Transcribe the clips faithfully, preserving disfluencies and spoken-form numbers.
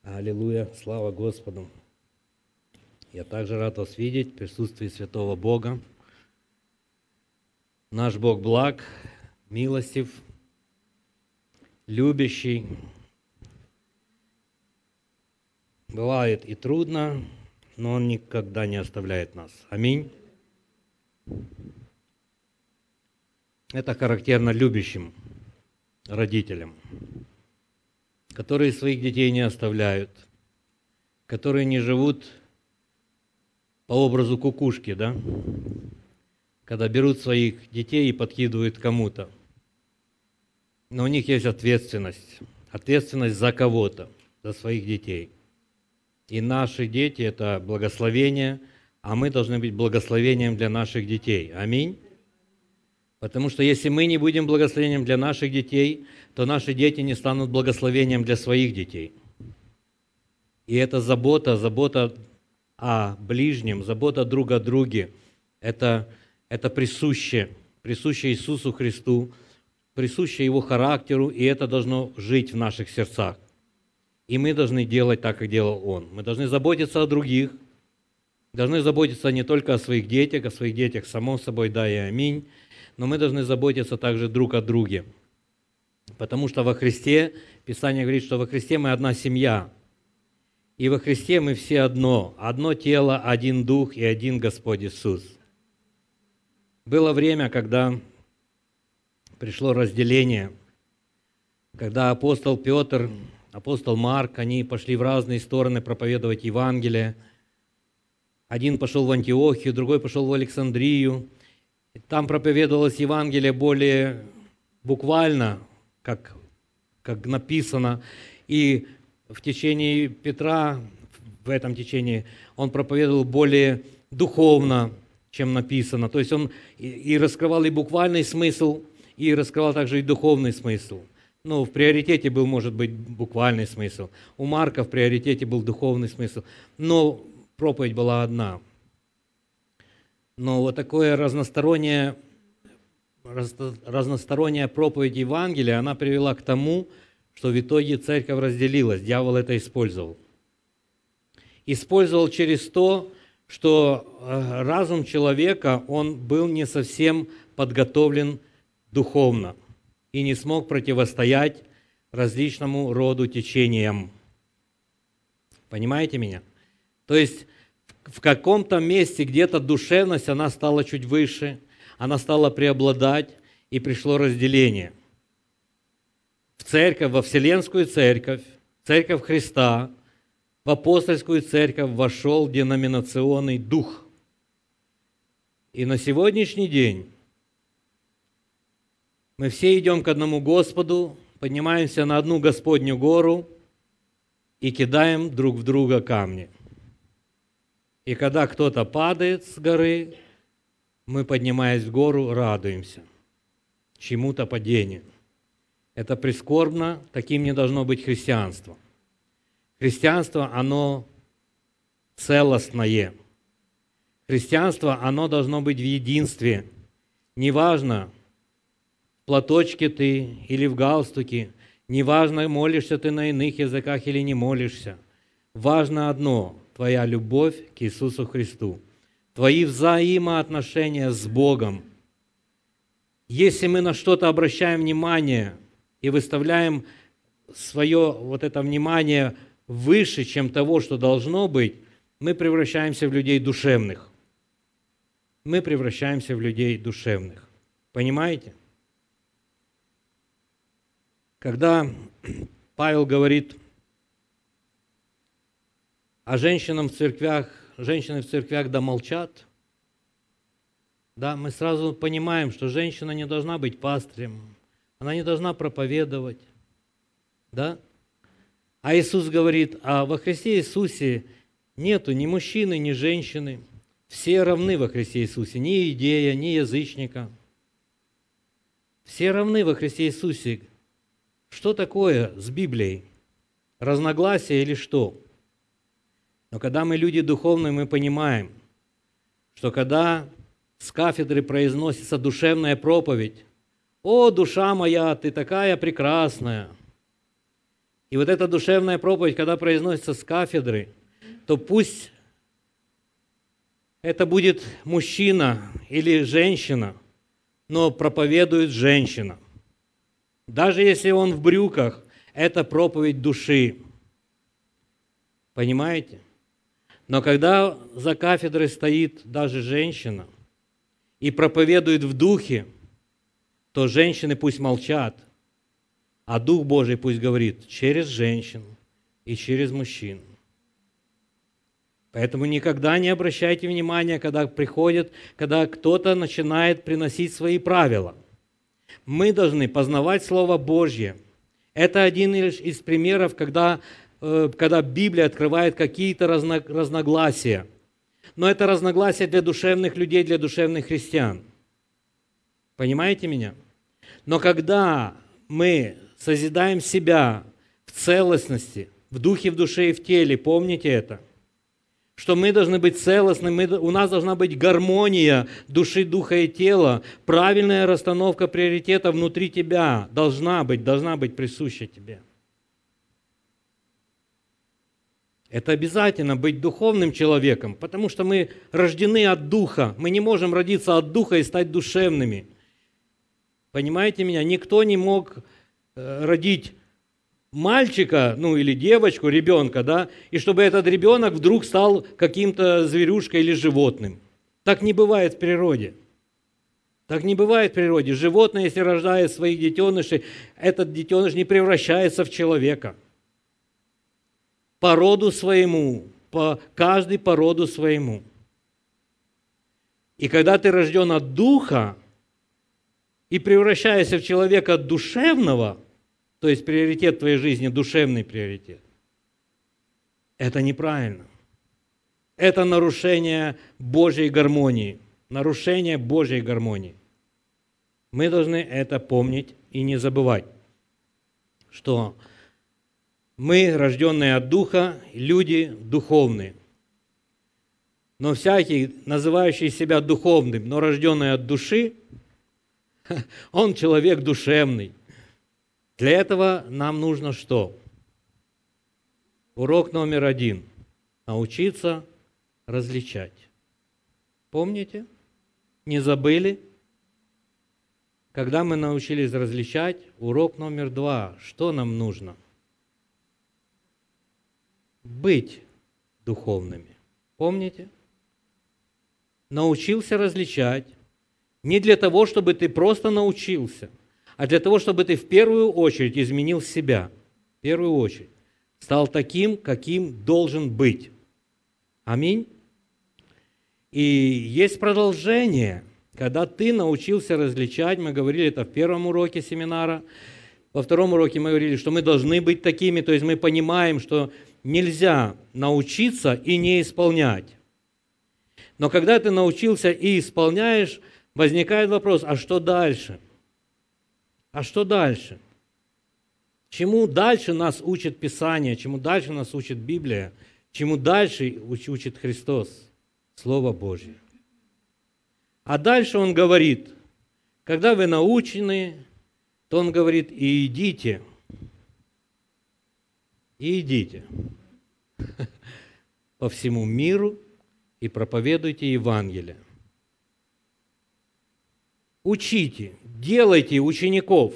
Аллилуйя, слава Господу. Я также рад вас видеть в присутствии святого Бога. Наш Бог благ, милостив, любящий. Бывает и трудно, но Он никогда не оставляет нас. Аминь. Это характерно любящим родителям, которые своих детей не оставляют, которые не живут по образу кукушки, да? Когда берут своих детей и подкидывают кому-то. Но у них есть ответственность. Ответственность за кого-то, за своих детей. И наши дети – это благословение, а мы должны быть благословением для наших детей. Аминь. Потому что если мы не будем благословением для наших детей, то наши дети не станут благословением для своих детей. И эта забота, забота о ближнем, забота друг о друге, это, это присуще, присуще Иисусу Христу, присуще Его характеру, и это должно жить в наших сердцах. И мы должны делать так, как делал Он. Мы должны заботиться о других, должны заботиться не только о своих детях, о своих детях, само собой, да и аминь, но мы должны заботиться также друг о друге. Потому что во Христе, Писание говорит, что во Христе мы одна семья. И во Христе мы все одно. Одно тело, один Дух и один Господь Иисус. Было время, когда пришло разделение, когда апостол Петр, апостол Марк, они пошли в разные стороны проповедовать Евангелие. Один пошел в Антиохию, другой пошел в Александрию. Там проповедовалось Евангелие более буквально, как, как написано. И в течение Петра, в этом течении, он проповедовал более духовно, чем написано. То есть он и, и раскрывал и буквальный смысл, и раскрывал также и духовный смысл. Ну, в приоритете был, может быть, буквальный смысл. У Марка в приоритете был духовный смысл. Но проповедь была одна. Но вот такое разностороннее, разносторонняя проповедь Евангелия, она привела к тому, что в итоге церковь разделилась. Дьявол это использовал. Использовал через то, что разум человека, он был не совсем подготовлен духовно и не смог противостоять различному роду течениям. Понимаете меня? То есть в каком-то месте где-то душевность, она стала чуть выше, она стала преобладать, и пришло разделение. В церковь, во Вселенскую церковь, церковь Христа, в апостольскую церковь вошел деноминационный дух. И на сегодняшний день мы все идем к одному Господу, поднимаемся на одну Господню гору и кидаем друг в друга камни. И когда кто-то падает с горы, мы, поднимаясь в гору, радуемся чему-то падению. Это прискорбно, таким не должно быть христианство. Христианство, оно целостное. Христианство, оно должно быть в единстве. Неважно, в платочке ты или в галстуке, неважно, молишься ты на иных языках или не молишься. Важно одно – твоя любовь к Иисусу Христу, твои взаимоотношения с Богом. Если мы на что-то обращаем внимание и выставляем свое вот это внимание выше, чем того, что должно быть, мы превращаемся в людей душевных. Мы превращаемся в людей душевных. Понимаете? Когда Павел говорит а женщинам в церквях, женщины в церквях да молчат, да, мы сразу понимаем, что женщина не должна быть пастырем, она не должна проповедовать, да? А Иисус говорит, а во Христе Иисусе нету ни мужчины, ни женщины, все равны во Христе Иисусе, ни иудея, ни язычника. Все равны во Христе Иисусе. Что такое с Библией? Разногласия или что? Но когда мы люди духовные, мы понимаем, что когда с кафедры произносится душевная проповедь, «О, душа моя, ты такая прекрасная!» И вот эта душевная проповедь, когда произносится с кафедры, то пусть это будет мужчина или женщина, но проповедует женщина. Даже если он в брюках, это проповедь души. Понимаете? Но когда за кафедрой стоит даже женщина и проповедует в духе, то женщины пусть молчат, а Дух Божий пусть говорит через женщин и через мужчин. Поэтому никогда не обращайте внимания, когда приходит, когда кто-то начинает приносить свои правила. Мы должны познавать Слово Божье. Это один из примеров, когда, когда Библия открывает какие-то разногласия. Но это разногласия для душевных людей, для душевных христиан. Понимаете меня? Но когда мы созидаем себя в целостности, в духе, в душе и в теле, помните это, что мы должны быть целостны, мы, у нас должна быть гармония души, духа и тела, правильная расстановка приоритета внутри тебя должна быть, должна быть присуща тебе. Это обязательно быть духовным человеком, потому что мы рождены от духа, мы не можем родиться от духа и стать душевными. Понимаете меня? Никто не мог родить мальчика, ну или девочку, ребенка, да, и чтобы этот ребенок вдруг стал каким-то зверюшкой или животным. Так не бывает в природе. Так не бывает в природе. Животное, если рождает своих детенышей, этот детеныш не превращается в человека. По роду своему, по, каждый по роду своему. И когда ты рожден от духа и превращаешься в человека душевного, то есть приоритет твоей жизни – душевный приоритет. Это неправильно. Это нарушение Божьей гармонии. Нарушение Божьей гармонии. Мы должны это помнить и не забывать, что мы, рожденные от Духа, люди духовные. Но всякий, называющий себя духовным, но рожденный от души, он человек душевный. Для этого нам нужно что? Урок номер один. Научиться различать. Помните? Не забыли? Когда мы научились различать, урок номер два. Что нам нужно? Быть духовными. Помните? Научился различать. Не для того, чтобы ты просто научился, а для того, чтобы ты в первую очередь изменил себя, в первую очередь, стал таким, каким должен быть. Аминь. И есть продолжение, когда ты научился различать, мы говорили это в первом уроке семинара, во втором уроке мы говорили, что мы должны быть такими, то есть мы понимаем, что нельзя научиться и не исполнять. Но когда ты научился и исполняешь, возникает вопрос, а что дальше? А что дальше? Чему дальше нас учит Писание, чему дальше нас учит Библия, чему дальше учит Христос, Слово Божье? А дальше Он говорит, когда вы научены, то Он говорит, и идите, и идите по всему миру и проповедуйте Евангелие. Учите, делайте учеников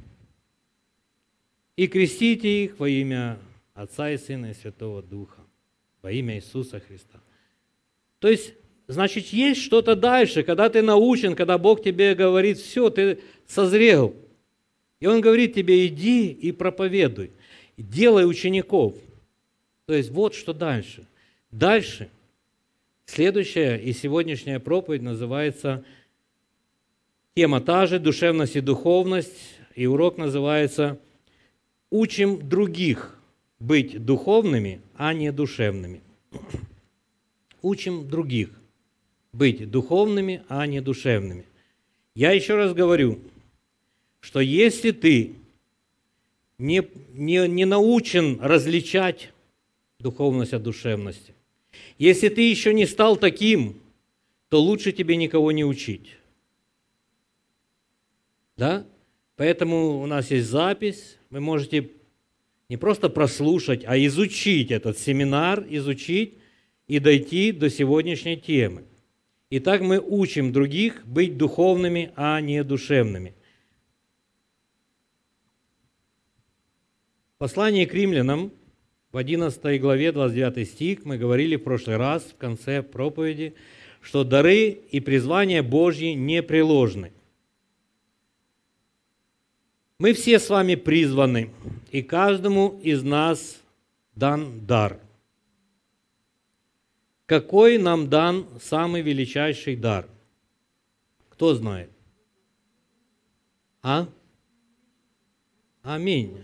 и крестите их во имя Отца и Сына и Святого Духа, во имя Иисуса Христа. То есть, значит, есть что-то дальше, когда ты научен, когда Бог тебе говорит, все, ты созрел. И Он говорит тебе, иди и проповедуй, делай учеников. То есть, вот что дальше. Дальше, следующая и сегодняшняя проповедь называется тема та же, душевность и духовность, и урок называется «Учим других быть духовными, а не душевными». Учим других быть духовными, а не душевными. Я еще раз говорю, что если ты не, не, не научен различать духовность от душевности, если ты еще не стал таким, то лучше тебе никого не учить. Да? Поэтому у нас есть запись, вы можете Не просто прослушать, а изучить этот семинар, изучить и дойти до сегодняшней темы. Итак, мы учим других быть духовными, а не душевными. В послании к римлянам в одиннадцатой главе, двадцать девятый стих, мы говорили в прошлый раз, в конце проповеди, что дары и призвания Божьи непреложны. Мы все с вами призваны, и каждому из нас дан дар. Какой нам дан самый величайший дар? Кто знает? А? Аминь.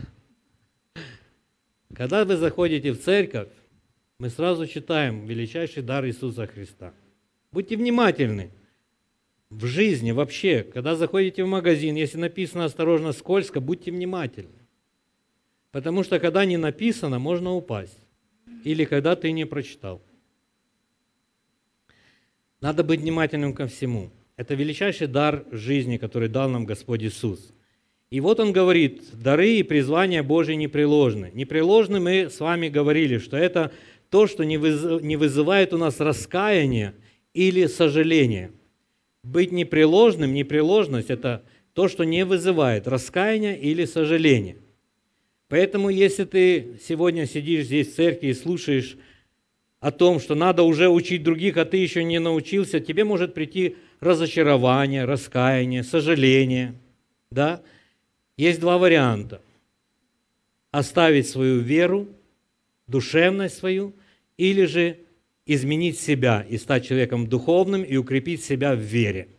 Когда вы заходите в церковь, мы сразу читаем величайший дар Иисуса Христа. Будьте внимательны. В жизни вообще, когда заходите в магазин, если написано «осторожно, скользко», будьте внимательны. Потому что когда не написано, можно упасть. Или когда ты не прочитал. Надо быть внимательным ко всему. Это величайший дар жизни, который дал нам Господь Иисус. И вот Он говорит, дары и призвания Божьи непреложны. Непреложны мы с вами говорили, что это то, что не вызывает у нас раскаяния или сожаления. Быть непреложным, непреложность – это то, что не вызывает раскаяния или сожаления. Поэтому, если ты сегодня сидишь здесь в церкви и слушаешь о том, что надо уже учить других, а ты еще не научился, тебе может прийти разочарование, раскаяние, сожаление. Да? Есть два варианта. Оставить свою веру, душевность свою, или же изменить себя и стать человеком духовным и укрепить себя в вере.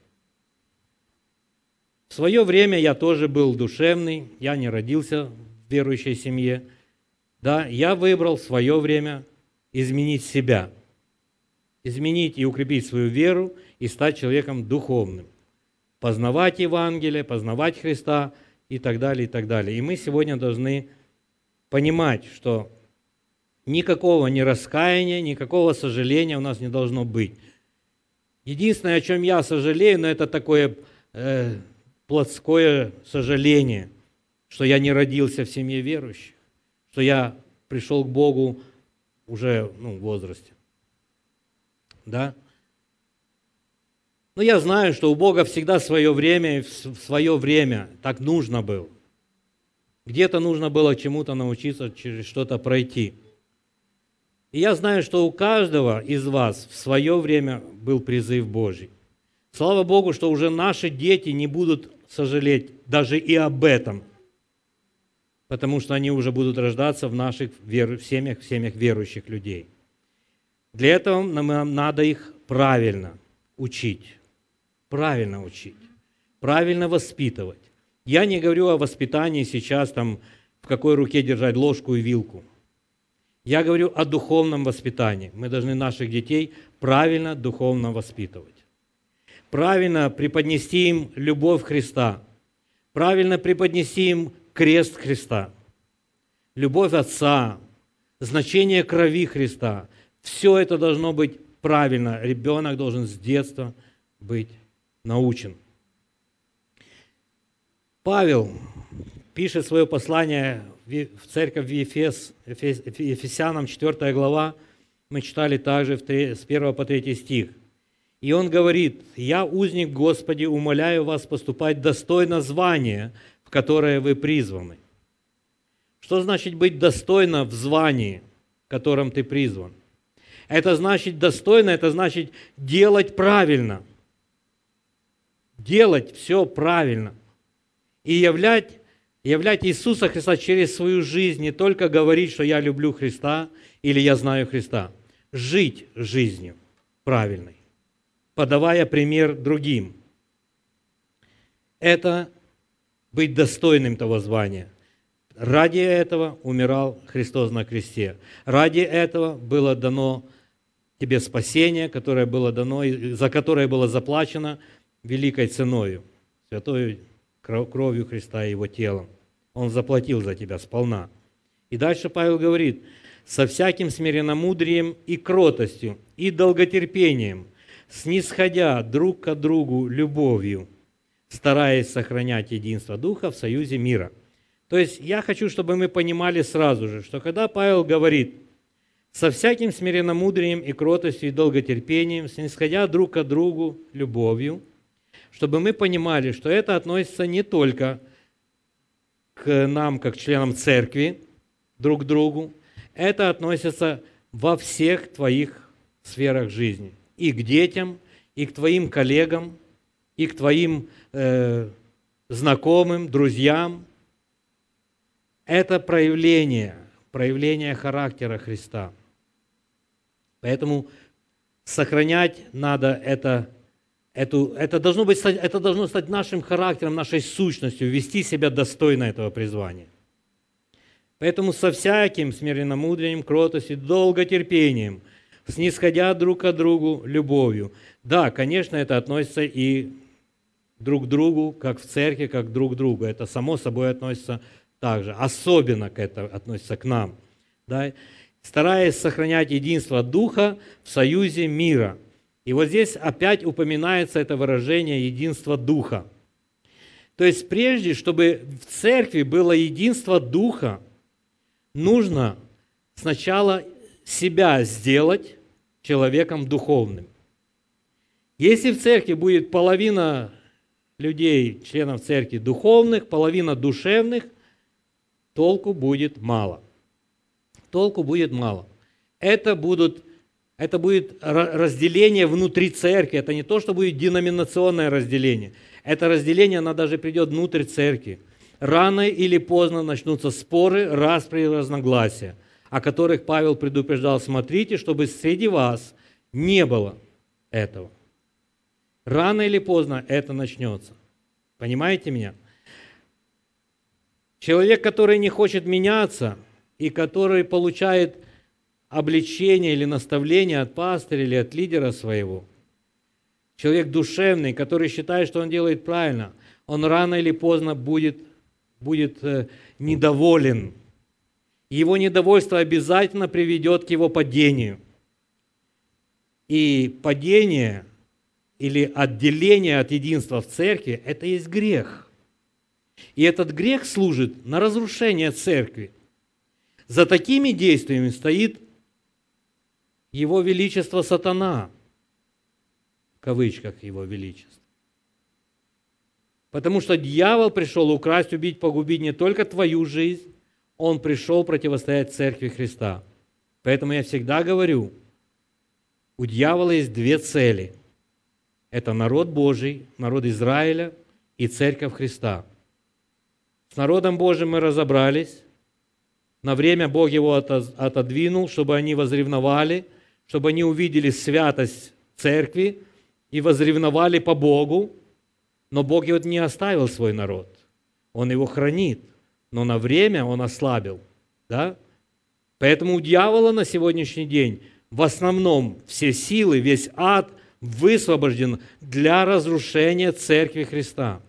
В свое время я тоже был душевный, я не родился в верующей семье. Да, я выбрал в свое время изменить себя, изменить и укрепить свою веру и стать человеком духовным, познавать Евангелие, познавать Христа и так далее, и так далее. И мы сегодня должны понимать, что никакого ни раскаяния, никакого сожаления у нас не должно быть. Единственное, о чем я сожалею, но это такое э, плотское сожаление, что я не родился в семье верующих, что я пришел к Богу уже ну, в возрасте. Да? Но я знаю, что у Бога всегда свое время, в свое время так нужно было. Где-то нужно было чему-то научиться, через что-то пройти. И я знаю, что у каждого из вас в свое время был призыв Божий. Слава Богу, что уже наши дети не будут сожалеть даже и об этом, потому что они уже будут рождаться в наших вер... в семьях, в семьях верующих людей. Для этого нам надо их правильно учить, правильно учить, правильно воспитывать. Я не говорю о воспитании сейчас, там, в какой руке держать ложку и вилку. Я говорю о духовном воспитании. Мы должны наших детей правильно духовно воспитывать. Правильно преподнести им любовь Христа. Правильно преподнести им крест Христа. Любовь Отца, значение крови Христа. Все это должно быть правильно. Ребенок должен с детства быть научен. Павел пишет свое послание в церковь в Ефес, Ефесянам, четвёртая глава, мы читали также с первого по третий стих. И он говорит: «Я, узник Господи, умоляю вас поступать достойно звания, в которое вы призваны». Что значит быть достойно в звании, в котором ты призван? Это значит достойно, это значит делать правильно. Делать все правильно. И являть, являть Иисуса Христа через свою жизнь, не только говорить, что я люблю Христа или я знаю Христа. Жить жизнью правильной, подавая пример другим. Это быть достойным того звания. Ради этого умирал Христос на кресте. Ради этого было дано тебе спасение, которое было дано, за которое было заплачено великой ценою, святой кровью Христа и Его телом. Он заплатил за тебя сполна. И дальше Павел говорит: «Со всяким смиренномудрием и кротостью, и долготерпением, снисходя друг к другу любовью, стараясь сохранять единство Духа в союзе мира». То есть я хочу, чтобы мы понимали сразу же, что когда Павел говорит «со всяким смиренномудрием и кротостью и долготерпением, снисходя друг к другу любовью», чтобы мы понимали, что это относится не только к нам, как членам церкви, друг к другу, это относится во всех твоих сферах жизни. И к детям, и к твоим коллегам, и к твоим э, знакомым, друзьям. Это проявление, проявление характера Христа. Поэтому сохранять надо это, эту, это, должно быть, это должно стать нашим характером, нашей сущностью, вести себя достойно этого призвания. Поэтому со всяким смиренномудрием, кротостью, долготерпением, снисходя друг к другу любовью. Да, конечно, это относится и друг к другу, как в церкви, как друг к другу. Это само собой относится также. Особенно к это относится к нам. Да? Стараясь сохранять единство Духа в союзе мира. И вот здесь опять упоминается это выражение «единство Духа». То есть прежде, чтобы в церкви было единство Духа, нужно сначала себя сделать человеком духовным. Если в церкви будет половина людей, членов церкви духовных, половина душевных, толку будет мало. Толку будет мало. Это, будут, это будет разделение внутри церкви. Это не то, что будет деноминационное разделение. Это разделение, оно даже придет внутрь церкви. Рано или поздно начнутся споры, распри и разногласия, о которых Павел предупреждал: смотрите, чтобы среди вас не было этого. Рано или поздно это начнется. Понимаете меня? Человек, который не хочет меняться и который получает обличение или наставление от пастыря или от лидера своего, человек душевный, который считает, что он делает правильно, он рано или поздно будет, будет э, недоволен. Его недовольство обязательно приведет к его падению. И падение или отделение от единства в церкви – это есть грех. И этот грех служит на разрушение церкви. За такими действиями стоит Его Величество Сатана, в кавычках Его Величество. Потому что дьявол пришел украсть, убить, погубить не только твою жизнь, он пришел противостоять Церкви Христа. Поэтому я всегда говорю, у дьявола есть две цели. Это народ Божий, народ Израиля и Церковь Христа. С народом Божьим мы разобрались. На время Бог его отодвинул, чтобы они возревновали, чтобы они увидели святость Церкви и возревновали по Богу. Но Бог его не оставил свой народ. Он его хранит. Но на время он ослабил. Да? Поэтому у дьявола на сегодняшний день в основном все силы, весь ад высвобожден для разрушения Церкви Христа.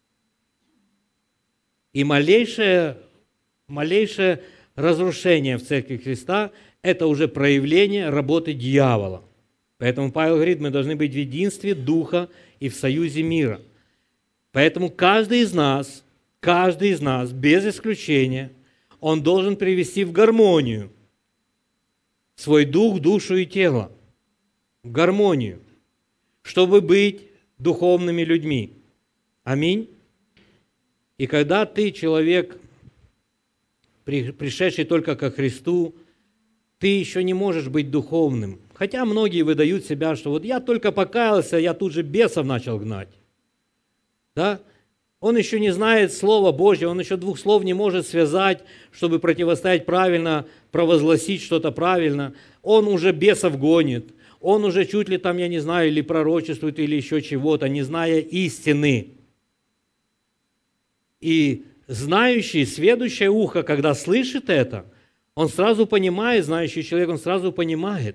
И малейшее, малейшее разрушение в Церкви Христа – это уже проявление работы дьявола. Поэтому Павел говорит, мы должны быть в единстве Духа и в союзе мира. Поэтому каждый из нас, каждый из нас, без исключения, он должен привести в гармонию свой дух, душу и тело. В гармонию, чтобы быть духовными людьми. Аминь. И когда ты человек, пришедший только ко Христу, ты еще не можешь быть духовным. Хотя многие выдают себя, что вот я только покаялся, я тут же бесов начал гнать. Да? Он еще не знает Слова Божьего, он еще двух слов не может связать, чтобы противостоять правильно, провозгласить что-то правильно. Он уже бесов гонит. Он уже чуть ли там, я не знаю, или пророчествует, или еще чего-то, не зная истины. И знающий, сведущее ухо, когда слышит это, он сразу понимает, знающий человек, он сразу понимает.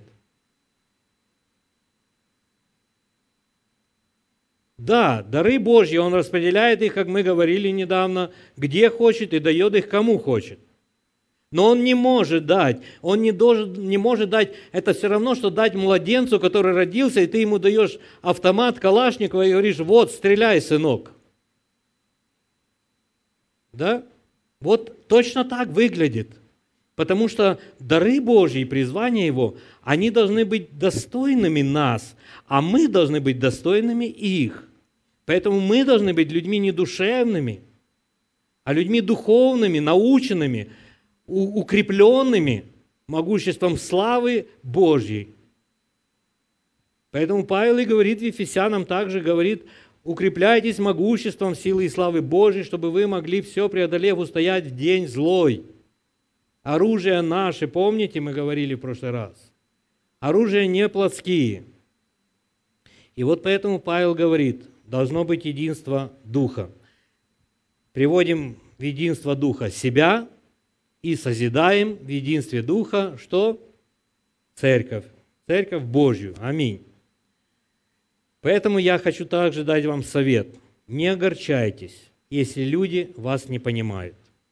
Да, дары Божьи, Он распределяет их, как мы говорили недавно, где хочет и дает их кому хочет. Но Он не может дать, Он не, должен, не может дать, это все равно, что дать младенцу, который родился, и ты ему даешь автомат Калашникова и говоришь, вот, стреляй, сынок. Да? Вот точно так выглядит. Потому что дары Божьи, призвание Его, они должны быть достойными нас, а мы должны быть достойными их. Поэтому мы должны быть людьми не душевными, а людьми духовными, наученными, укрепленными могуществом славы Божьей. Поэтому Павел и говорит Ефесянам, также говорит: укрепляйтесь могуществом силы и славы Божьей, чтобы вы могли все преодолев устоять в день злой. Оружие наше, помните, мы говорили в прошлый раз, оружие не плотские. И вот поэтому Павел говорит, должно быть единство Духа. Приводим в единство Духа себя и созидаем в единстве Духа, что? Церковь. Церковь Божью. Аминь. Поэтому я хочу также дать вам совет. Не огорчайтесь, если люди вас не понимают.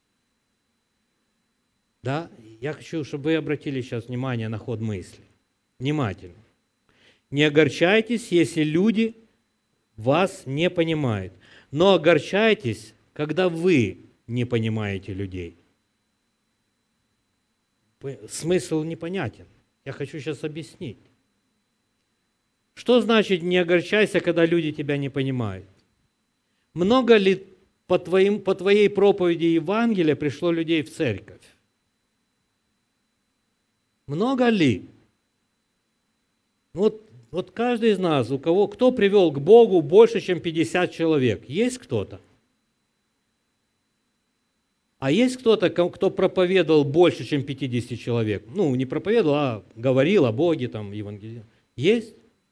Да, я хочу, чтобы вы обратили сейчас внимание на ход мысли. Внимательно. Не огорчайтесь, если люди вас не понимают. Но огорчайтесь, когда вы не понимаете людей. Смысл непонятен. Я хочу сейчас объяснить. Что значит не огорчайся, когда люди тебя не понимают? Много ли по, твоим, по твоей проповеди Евангелия пришло людей в церковь? Много ли? Вот, вот каждый из нас, у кого, кто привел к Богу больше, чем пятьдесят человек? Есть кто-то? А есть кто-то, кто проповедовал больше, чем пятьдесят человек? Ну, не проповедовал, а говорил о Боге, там, Евангелии. Есть?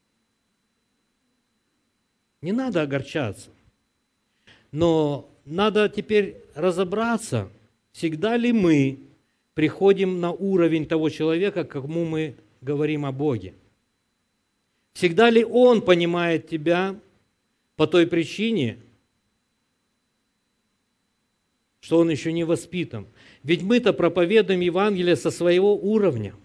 Не надо огорчаться. Но надо теперь разобраться, всегда ли мы приходим на уровень того человека, кому мы говорим о Боге. Всегда ли он понимает тебя по той причине, что он еще не воспитан? Ведь мы-то проповедуем Евангелие со своего уровня.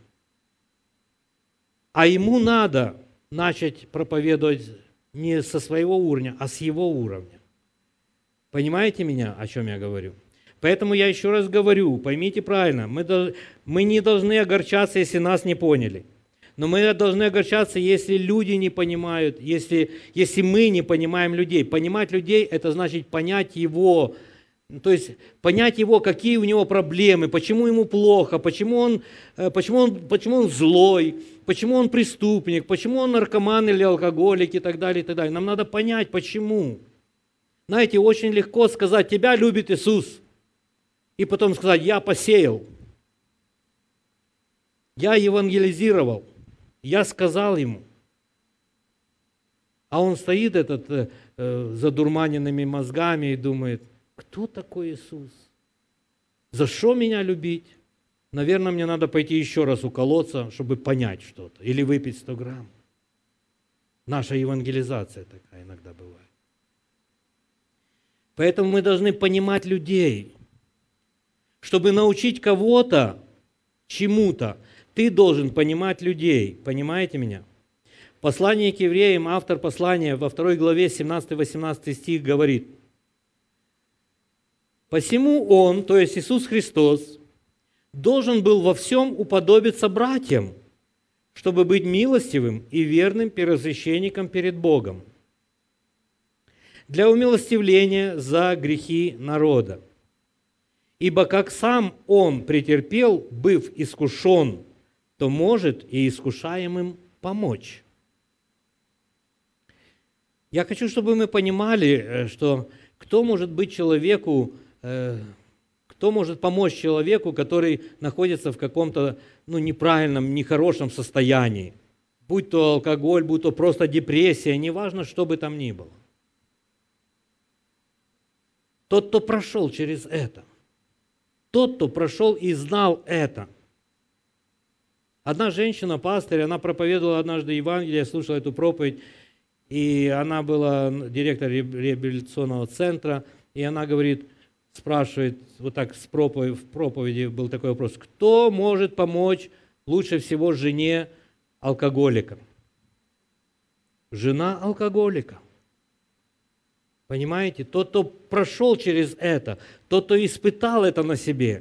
А ему надо начать проповедовать не со своего уровня, а с его уровня. Понимаете меня, о чем я говорю? Поэтому я еще раз говорю, поймите правильно, мы, дол- мы не должны огорчаться, если нас не поняли. Но мы должны огорчаться, если люди не понимают, если, если мы не понимаем людей. Понимать людей – это значит понять его, то есть понять его, какие у него проблемы, почему ему плохо, почему он, почему он, почему он злой, почему он преступник, почему он наркоман или алкоголик и так далее, и так далее. Нам надо понять, почему. Знаете, очень легко сказать, тебя любит Иисус, и потом сказать, я посеял, я евангелизировал, я сказал ему. А он стоит этот э, задурманенными мозгами и думает, кто такой Иисус? За что меня любить? Наверное, мне надо пойти еще раз уколоться, чтобы понять что-то. Или выпить сто грамм. Наша евангелизация такая иногда бывает. Поэтому мы должны понимать людей. Чтобы научить кого-то чему-то, ты должен понимать людей. Понимаете меня? Послание к евреям, автор послания во второй главе семнадцатый-восемнадцатый стих говорит, «Посему Он, то есть Иисус Христос, должен был во всем уподобиться братьям, чтобы быть милостивым и верным первосвященником перед Богом, для умилостивления за грехи народа. Ибо как сам Он претерпел, быв искушен, то может и искушаемым помочь». Я хочу, чтобы мы понимали, что кто может быть человеку, кто может помочь человеку, который находится в каком-то ну, неправильном, нехорошем состоянии. Будь то алкоголь, будь то просто депрессия, неважно, что бы там ни было. Тот, кто прошел через это. Тот, кто прошел и знал это. Одна женщина, пастырь, она проповедовала однажды Евангелие, я слушал эту проповедь, и она была директор реабилитационного центра, и она говорит, спрашивает, вот так с проповеди, в проповеди был такой вопрос, кто может помочь лучше всего жене алкоголика? Жена алкоголика. Понимаете? Тот, кто прошел через это, тот, кто испытал это на себе.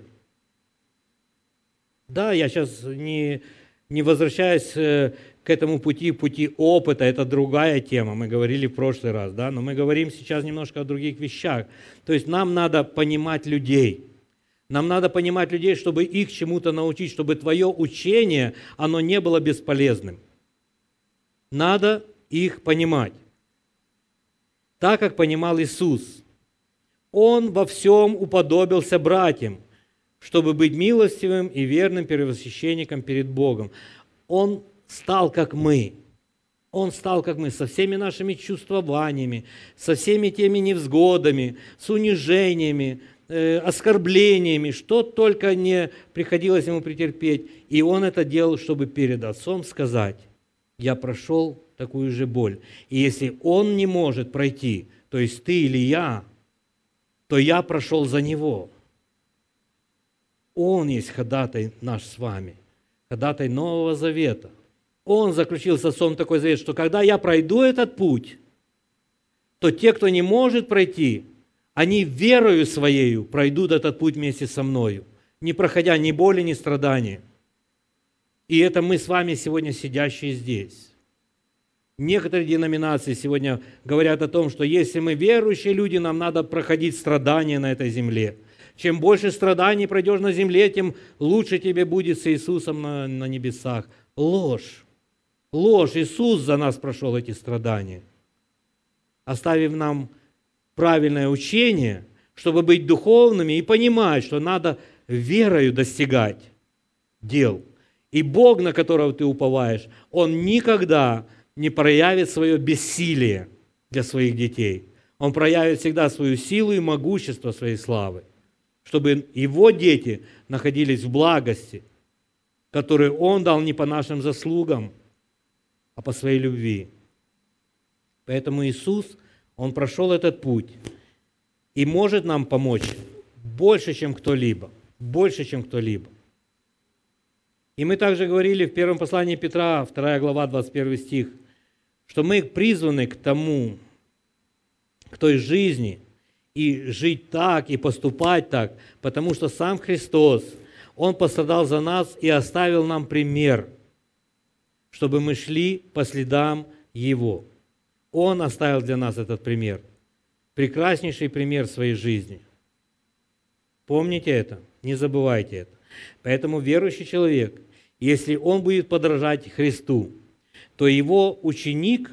Да, я сейчас не, не возвращаюсь к этому пути, пути опыта, это другая тема, мы говорили в прошлый раз, да, но мы говорим сейчас немножко о других вещах. То есть нам надо понимать людей. Нам надо понимать людей, чтобы их чему-то научить, чтобы твое учение, оно не было бесполезным. Надо их понимать. Так, как понимал Иисус. Он во всем уподобился братьям, чтобы быть милостивым и верным первосвященником перед Богом. Он стал как мы. Он стал как мы, со всеми нашими чувствованиями, со всеми теми невзгодами, с унижениями, э, оскорблениями, что только не приходилось ему претерпеть. И он это делал, чтобы перед Отцом сказать: я прошел такую же боль. И если он не может пройти, то есть ты или я, то я прошел за него. Он есть ходатай наш с вами, ходатай Нового Завета. Он заключил с Отцом такой завет, что когда я пройду этот путь, то те, кто не может пройти, они верою своею пройдут этот путь вместе со мною, не проходя ни боли, ни страдания. И это мы с вами сегодня сидящие здесь. Некоторые деноминации сегодня говорят о том, что если мы верующие люди, нам надо проходить страдания на этой земле. Чем больше страданий пройдешь на земле, тем лучше тебе будет с Иисусом на, на небесах. Ложь. Ложь. Иисус за нас прошел эти страдания, оставив нам правильное учение, чтобы быть духовными и понимать, что надо верою достигать дел. И Бог, на которого ты уповаешь, Он никогда не проявит свое бессилие для своих детей. Он проявит всегда свою силу и могущество своей славы, чтобы Его дети находились в благости, которую Он дал не по нашим заслугам, а по своей любви. Поэтому Иисус, Он прошел этот путь и может нам помочь больше, чем кто-либо. Больше, чем кто-либо. И мы также говорили в первом послании Петра, вторая глава, двадцать первый стих, что мы призваны к тому, к той жизни, и жить так, и поступать так, потому что сам Христос, Он пострадал за нас и оставил нам пример, чтобы мы шли по следам Его. Он оставил для нас этот пример, прекраснейший пример своей жизни. Помните это, не забывайте это. Поэтому верующий человек, если он будет подражать Христу, то его ученик,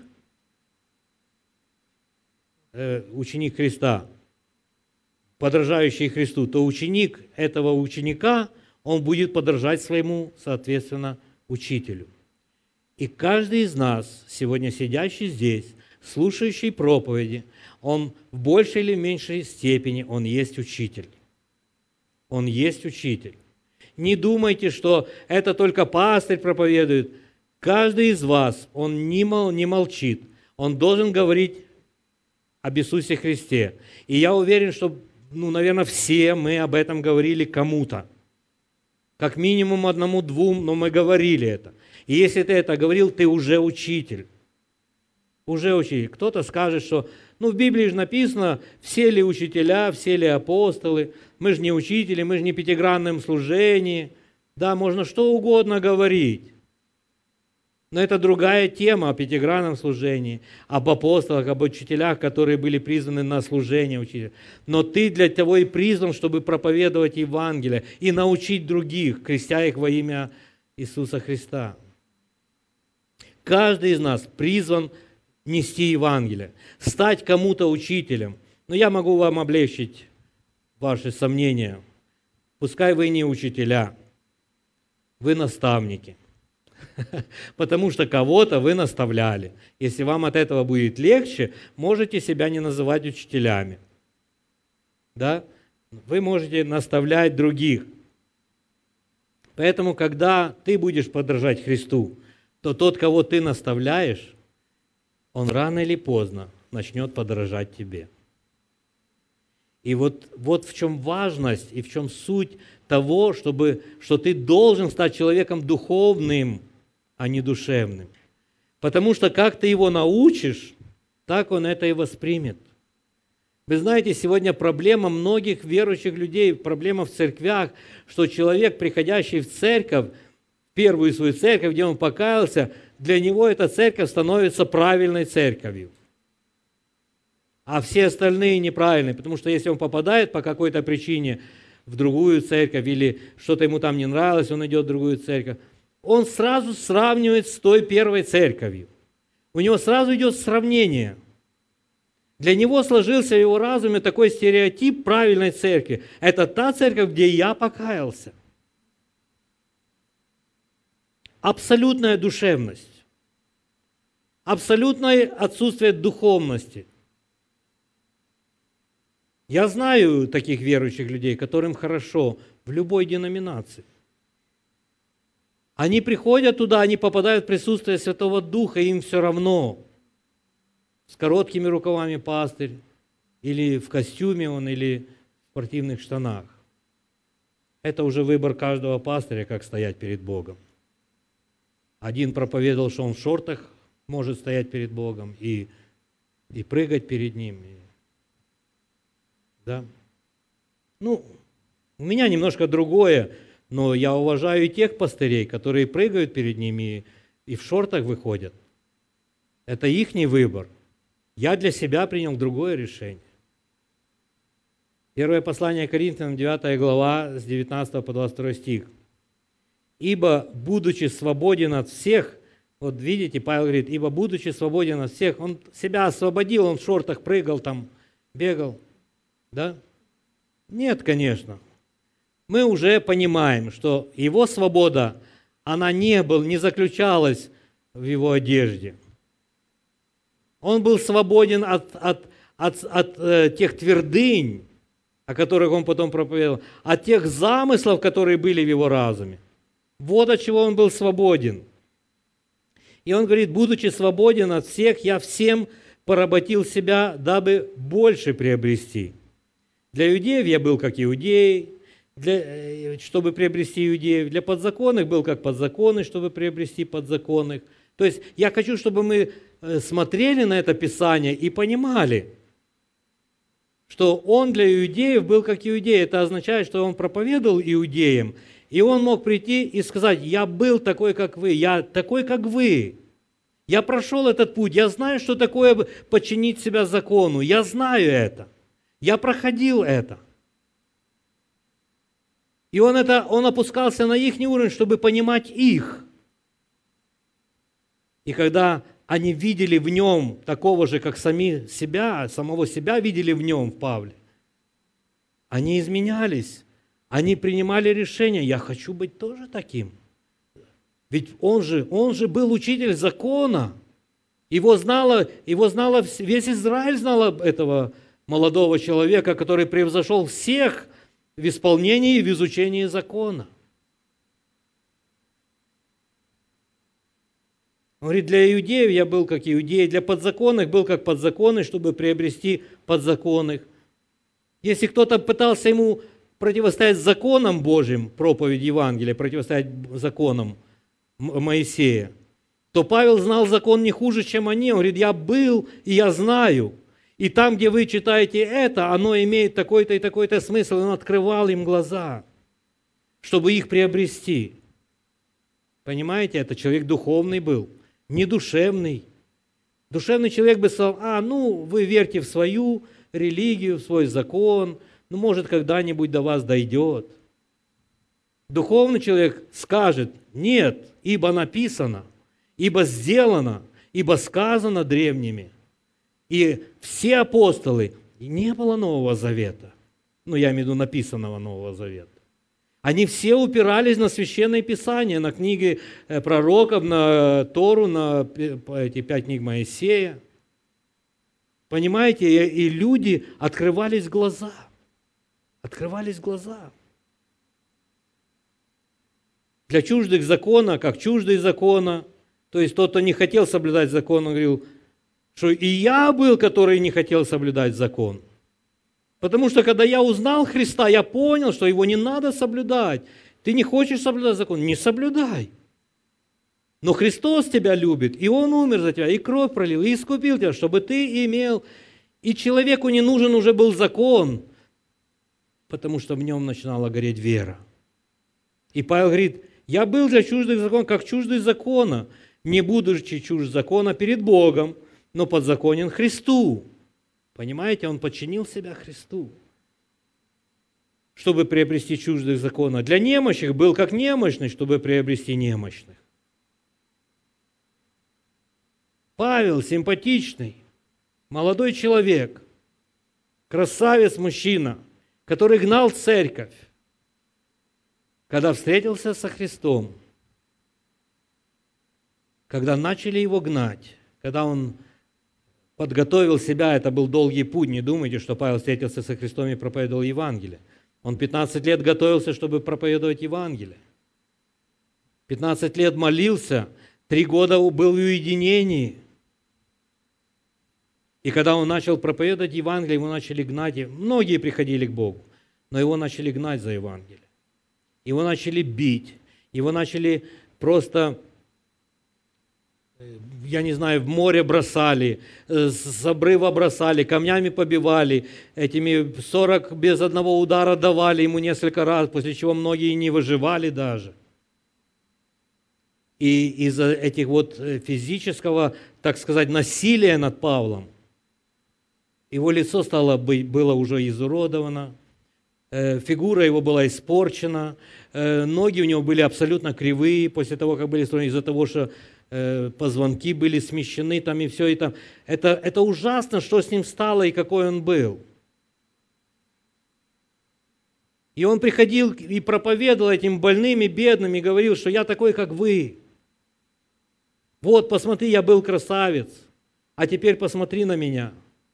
э, ученик Христа, подражающий Христу, то ученик этого ученика, он будет подражать своему, соответственно, учителю. И каждый из нас, сегодня сидящий здесь, слушающий проповеди, он в большей или меньшей степени, он есть учитель. Он есть учитель. Не думайте, что это только пастырь проповедует. Каждый из вас, он не, мол, не молчит. Он должен говорить об Иисусе Христе. И я уверен, что, ну, наверное, все мы об этом говорили кому-то. Как минимум одному-двум, но мы говорили это. И если ты это говорил, ты уже учитель. Уже учитель. Кто-то скажет, что, ну, в Библии же написано, все ли учителя, все ли апостолы. Мы же не учители, мы же не в пятигранном служении. Да, можно что угодно говорить. Но это другая тема о пятигранном служении, об апостолах, об учителях, которые были призваны на служение учителя. Но ты для того и призван, чтобы проповедовать Евангелие и научить других, крестя их во имя Иисуса Христа. Каждый из нас призван нести Евангелие, стать кому-то учителем. Но я могу вам облегчить ваши сомнения. Пускай вы не учителя, вы наставники. Потому что кого-то вы наставляли. Если вам от этого будет легче, можете себя не называть учителями. Да? Вы можете наставлять других. Поэтому, когда ты будешь подражать Христу, то тот, кого ты наставляешь, он рано или поздно начнет подражать тебе. И вот, вот в чем важность и в чем суть того, чтобы, что ты должен стать человеком духовным, а не душевным. Потому что как ты его научишь, так он это и воспримет. Вы знаете, сегодня проблема многих верующих людей, проблема в церквях, что человек, приходящий в церковь, в первую свою церковь, где он покаялся, для него эта церковь становится правильной церковью. А все остальные неправильные, потому что если он попадает по какой-то причине в другую церковь или что-то ему там не нравилось, он идет в другую церковь, он сразу сравнивает с той первой церковью. У него сразу идет сравнение. Для него сложился в его разуме такой стереотип правильной церкви. Это та церковь, где я покаялся. Абсолютная душевность. Абсолютное отсутствие духовности. Я знаю таких верующих людей, которым хорошо в любой деноминации. Они приходят туда, они попадают в присутствие Святого Духа, им все равно. С короткими рукавами пастырь, или в костюме он, или в спортивных штанах. Это уже выбор каждого пастыря, как стоять перед Богом. Один проповедовал, что он в шортах может стоять перед Богом и, и прыгать перед Ним. Да? Ну, у меня немножко другое, но я уважаю и тех пастырей, которые прыгают перед Ними и, и в шортах выходят. Это ихний выбор. Я для себя принял другое решение. Первое послание Коринфянам, девятая глава, с девятнадцатого по двадцать второй стих. «Ибо, будучи свободен от всех», вот видите, Павел говорит, «ибо, будучи свободен от всех», он себя освободил, он в шортах прыгал там, бегал. Да? Нет, конечно. Мы уже понимаем, что его свобода, она не, был, не заключалась в его одежде. Он был свободен от, от, от, от э, тех твердынь, о которых он потом проповедовал, от тех замыслов, которые были в его разуме. Вот от чего он был свободен. И он говорит, будучи свободен от всех, я всем поработил себя, дабы больше приобрести. Для иудеев я был как иудей, для, чтобы приобрести иудеев. Для подзаконных был как подзаконный, чтобы приобрести подзаконных. То есть я хочу, чтобы мы смотрели на это Писание и понимали, что он для иудеев был как иудей. Это означает, что он проповедовал иудеям, и он мог прийти и сказать, я был такой, как вы, я такой, как вы. Я прошел этот путь, я знаю, что такое подчинить себя закону, я знаю это, я проходил это. И он, это, он опускался на их уровень, чтобы понимать их. И когда они видели в нем такого же, как сами себя, самого себя видели в нем, в Павле, они изменялись, они принимали решение, я хочу быть тоже таким. Ведь он же, он же был учитель закона, его знало, его знало, весь Израиль знал этого молодого человека, который превзошел всех в исполнении и в изучении закона. Он говорит, для иудеев я был как иудей, для подзаконных был как подзаконный, чтобы приобрести подзаконных. Если кто-то пытался ему противостоять законам Божьим, проповедь Евангелия, противостоять законам Моисея, то Павел знал закон не хуже, чем они. Он говорит, я был и я знаю. И там, где вы читаете это, оно имеет такой-то и такой-то смысл. Он открывал им глаза, чтобы их приобрести. Понимаете, это человек духовный был. Не душевный. Душевный человек бы сказал, а, ну, вы верьте в свою религию, в свой закон, ну, может, когда-нибудь до вас дойдет. Духовный человек скажет, нет, ибо написано, ибо сделано, ибо сказано древними. И все апостолы, и не было Нового Завета, ну, я имею в виду написанного Нового Завета. Они все упирались на Священное Писание, на книги пророков, на Тору, на эти пять книг Моисея. Понимаете, и люди открывались глаза. Открывались глаза. Для чуждых закона, как чуждый закона, то есть тот, кто не хотел соблюдать закон, он говорил, что и я был, который не хотел соблюдать закон. Потому что, когда я узнал Христа, я понял, что его не надо соблюдать. Ты не хочешь соблюдать закон? Не соблюдай. Но Христос тебя любит, и Он умер за тебя, и кровь пролил, и искупил тебя, чтобы ты имел И человеку не нужен уже был закон, потому что в нем начинала гореть вера. И Павел говорит, я был для чуждых законов, как чуждый закона, не будучи чужд закона перед Богом, но подзаконен Христу. Понимаете, он подчинил себя Христу, чтобы приобрести чуждых закона. Для немощных был как немощный, чтобы приобрести немощных. Павел симпатичный, молодой человек, красавец-мужчина, который гнал церковь, когда встретился со Христом, когда начали его гнать, когда он подготовил себя, это был долгий путь, не думайте, что Павел встретился со Христом и проповедовал Евангелие. Он пятнадцать лет готовился, чтобы проповедовать Евангелие. пятнадцать лет молился, три года был в уединении. И когда он начал проповедовать Евангелие, его начали гнать. Многие приходили к Богу, но его начали гнать за Евангелие. Его начали бить, его начали просто, я не знаю, в море бросали, с обрыва бросали, камнями побивали, этими сорок без одного удара давали ему несколько раз, после чего многие не выживали даже. И из-за этих вот физического, так сказать, насилия над Павлом, его лицо стало, было уже изуродовано, фигура его была испорчена, ноги у него были абсолютно кривые после того, как были строены, из-за того, что позвонки были смещены там и все это. Это, это ужасно, что с ним стало и какой он был. И он приходил и проповедовал этим больным и бедным и говорил, что я такой, как вы. Вот, посмотри, я был красавец, а теперь посмотри на меня.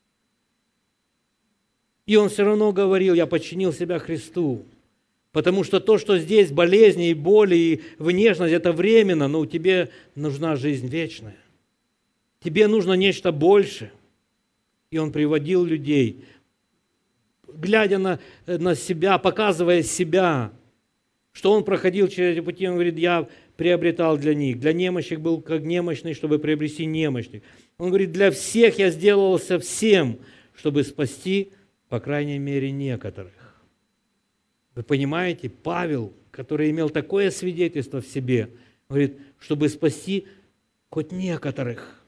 И он все равно говорил, я подчинил себя Христу. Потому что то, что здесь болезни и боли, и внешность, это временно, но тебе нужна жизнь вечная. Тебе нужно нечто большее. И он приводил людей, глядя на, на себя, показывая себя, что он проходил через эти пути, он говорит, я приобретал для них. Для немощных был как немощный, чтобы приобрести немощных. Он говорит, для всех я сделался всем, чтобы спасти, по крайней мере, некоторых. Вы понимаете, Павел, который имел такое свидетельство в себе, говорит, чтобы спасти хоть некоторых.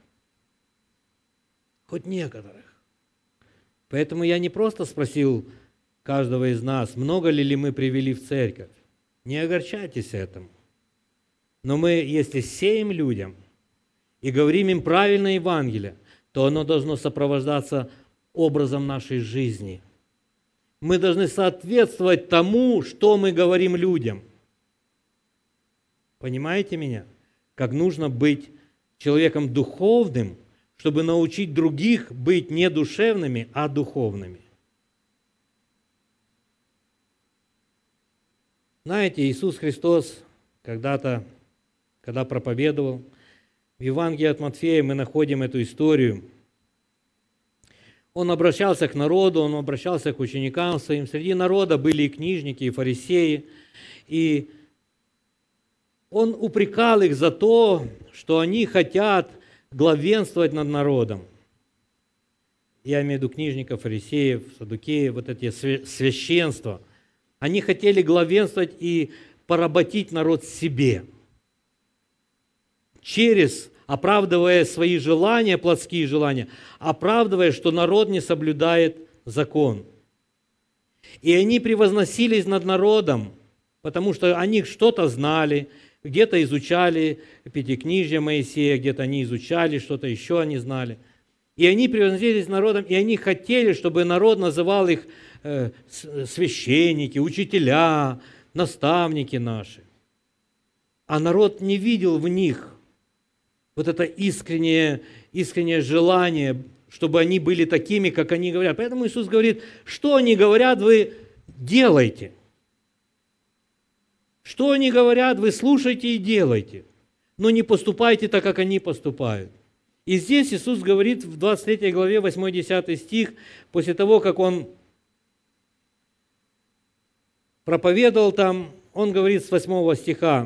Хоть некоторых. Поэтому я не просто спросил каждого из нас, много ли, ли мы привели в церковь. Не огорчайтесь этому. Но мы, если сеем людям и говорим им правильное Евангелие, то оно должно сопровождаться образом нашей жизни. Мы должны соответствовать тому, что мы говорим людям. Понимаете меня? Как нужно быть человеком духовным, чтобы научить других быть не душевными, а духовными. Знаете, Иисус Христос когда-то, когда проповедовал, в Евангелии от Матфея мы находим эту историю. Он обращался к народу, он обращался к ученикам своим. Среди народа были и книжники, и фарисеи. И он упрекал их за то, что они хотят главенствовать над народом. Я имею в виду книжников, фарисеев, саддукеев, вот эти священства. Они хотели главенствовать и поработить народ себе. Через оправдывая свои желания, плотские желания, оправдывая, что народ не соблюдает закон. И они превозносились над народом, потому что они что-то знали, где-то изучали Пятикнижие Моисея, где-то они изучали, что-то еще они знали. И они превозносились народом, и они хотели, чтобы народ называл их э, священники, учителя, наставники наши. А народ не видел в них вот это искреннее, искреннее желание, чтобы они были такими, как они говорят. Поэтому Иисус говорит, что они говорят, вы делайте. Что они говорят, вы слушайте и делайте. Но не поступайте так, как они поступают. И здесь Иисус говорит в двадцать третьей главе, восьмой-десятый стих, после того, как Он проповедовал там, Он говорит с восьмого стиха,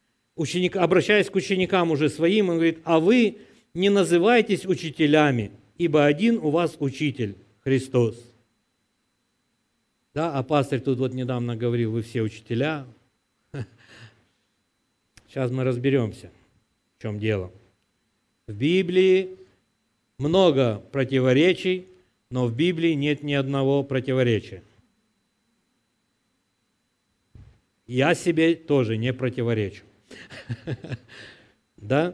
Ученик, обращаясь к ученикам уже своим, он говорит, а вы не называйтесь учителями, ибо один у вас учитель, Христос. Да, а пастырь тут вот недавно говорил, вы все учителя. Сейчас мы разберемся, в чем дело. В Библии много противоречий, но в Библии нет ни одного противоречия. Я себе тоже не противоречу. Да?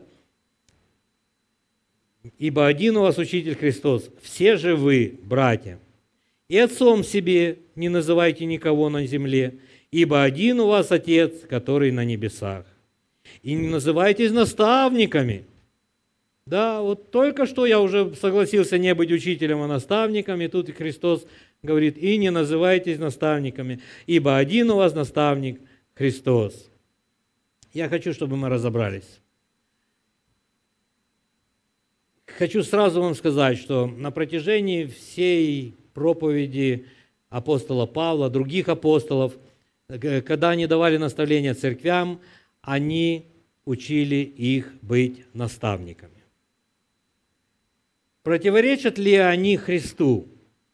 Ибо один у вас учитель Христос, все же вы, братья. И отцом себе не называйте никого на земле, ибо один у вас Отец, который на небесах. И не называйтесь наставниками. Да, вот только что я уже согласился не быть учителем, а наставником, и тут Христос говорит, и не называйтесь наставниками, ибо один у вас наставник Христос. Я хочу, чтобы мы разобрались. Хочу сразу вам сказать, что на протяжении всей проповеди апостола Павла, других апостолов, когда они давали наставления церквям, они учили их быть наставниками. Противоречат ли они Христу?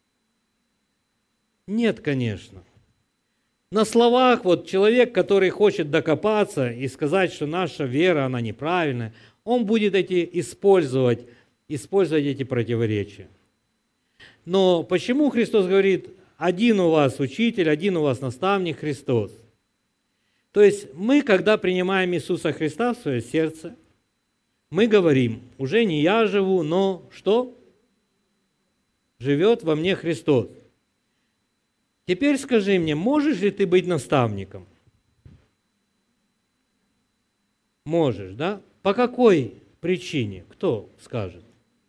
Нет, конечно. На словах вот человек, который хочет докопаться и сказать, что наша вера, она неправильная, он будет эти использовать, использовать эти противоречия. Но почему Христос говорит, один у вас учитель, один у вас наставник Христос? То есть мы, когда принимаем Иисуса Христа в свое сердце, мы говорим, уже не я живу, но что? Живет во мне Христос. Теперь скажи мне, можешь ли ты быть наставником? Можешь, да? По какой причине? Кто скажет?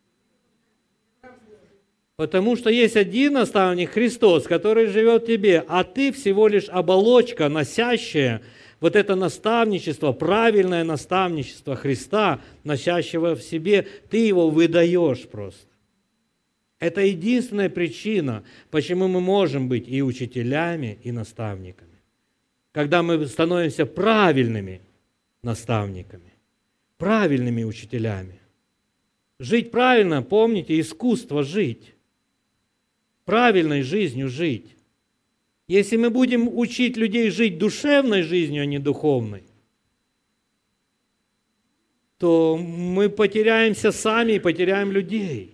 Потому что есть один наставник, Христос, который живет в тебе, а ты всего лишь оболочка, носящая вот это наставничество, правильное наставничество Христа, носящего в себе, ты его выдаешь просто. Это единственная причина, почему мы можем быть и учителями, и наставниками. Когда мы становимся правильными наставниками, правильными учителями. Жить правильно, помните, искусство жить. Правильной жизнью жить. Если мы будем учить людей жить душевной жизнью, а не духовной, то мы потеряемся сами и потеряем людей.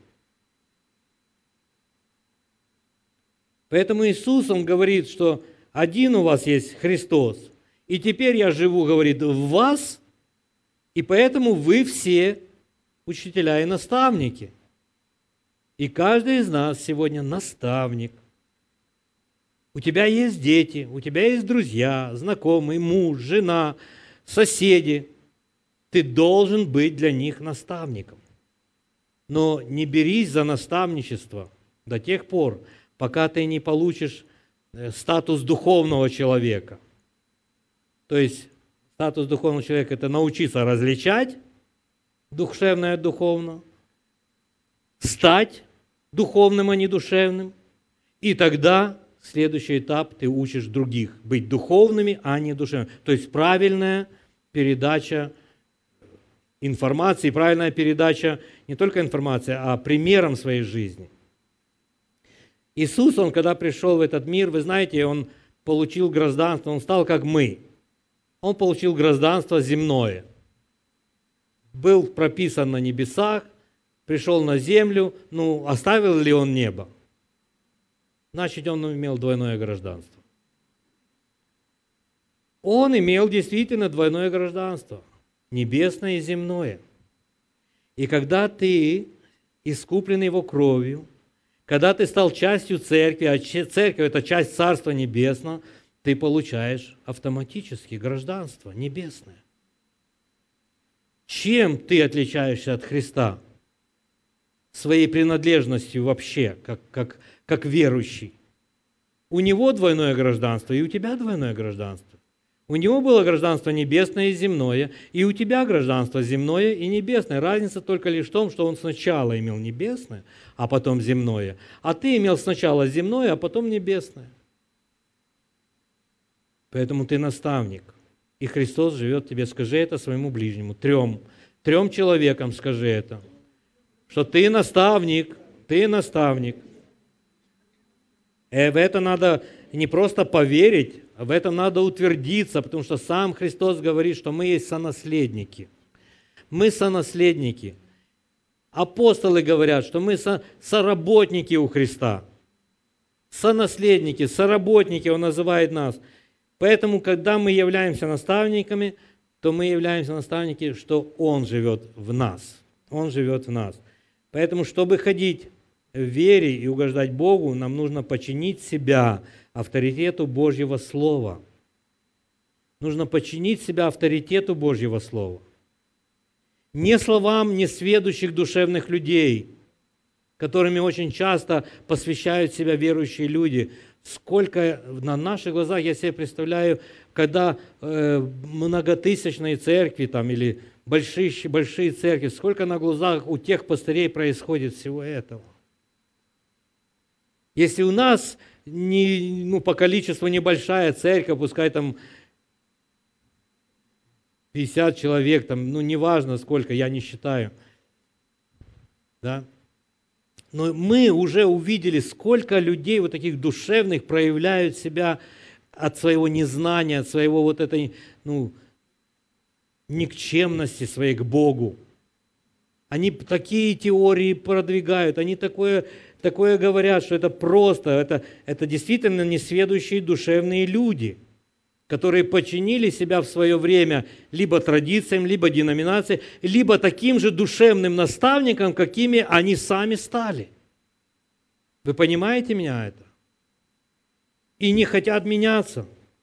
Поэтому Иисус, Он говорит, что один у вас есть Христос, и теперь я живу, говорит, в вас, и поэтому вы все учителя и наставники. И каждый из нас сегодня наставник. У тебя есть дети, у тебя есть друзья, знакомый, муж, жена, соседи. Ты должен быть для них наставником. Но не берись за наставничество до тех пор, пока ты не получишь статус духовного человека. То есть статус духовного человека – это научиться различать душевное от духовного, стать духовным, а не душевным, и тогда следующий этап ты учишь других быть духовными, а не душевными. То есть правильная передача информации, правильная передача не только информации, а примером своей жизни. Иисус, Он когда пришел в этот мир, вы знаете, Он получил гражданство, Он стал как мы. Он получил гражданство земное. Был прописан на небесах, пришел на землю, ну, оставил ли Он небо? Значит, Он имел двойное гражданство. Он имел действительно двойное гражданство, небесное и земное. И когда ты искуплен Его кровью, когда ты стал частью церкви, а церковь – это часть Царства Небесного, ты получаешь автоматически гражданство небесное. Чем ты отличаешься от Христа? Своей принадлежностью вообще, как, как, как верующий. У Него двойное гражданство, и у тебя двойное гражданство. У Него было гражданство небесное и земное, и у тебя гражданство земное и небесное. Разница только лишь в том, что Он сначала имел небесное, а потом земное, а ты имел сначала земное, а потом небесное. Поэтому ты наставник, и Христос живет в тебе. Скажи это своему ближнему, трем, трем человекам скажи это. что ты наставник, ты наставник. И в это надо не просто поверить, а в этом надо утвердиться, потому что сам Христос говорит, что мы есть сонаследники. Мы сонаследники. Апостолы говорят, что мы со- соработники у Христа. Сонаследники, соработники, Он называет нас. Поэтому, когда мы являемся наставниками, то мы являемся наставниками, что Он живет в нас. Он живет в нас. Поэтому, чтобы ходить в вере и угождать Богу, нам нужно подчинить себя авторитету Божьего Слова. Нужно подчинить себя авторитету Божьего Слова. Не словам несведущих душевных людей, которыми очень часто посвящают себя верующие люди. Сколько на наших глазах, я себе представляю, когда э, многотысячные церкви там, или большие, большие церкви, сколько на глазах у тех пастырей происходит всего этого. Если у нас не, ну, по количеству небольшая церковь, пускай там пятьдесят человек, там, ну неважно сколько, я не считаю, да, но мы уже увидели, сколько людей вот таких душевных проявляют себя от своего незнания, от своего вот этой, ну, никчемности своей к Богу. Они такие теории продвигают, они такое, такое говорят, что это просто, это, это действительно несведущие душевные люди, которые подчинили себя в свое время либо традициям, либо деноминациям, либо таким же душевным наставникам, какими они сами стали. Вы понимаете меня это? И не хотят меняться.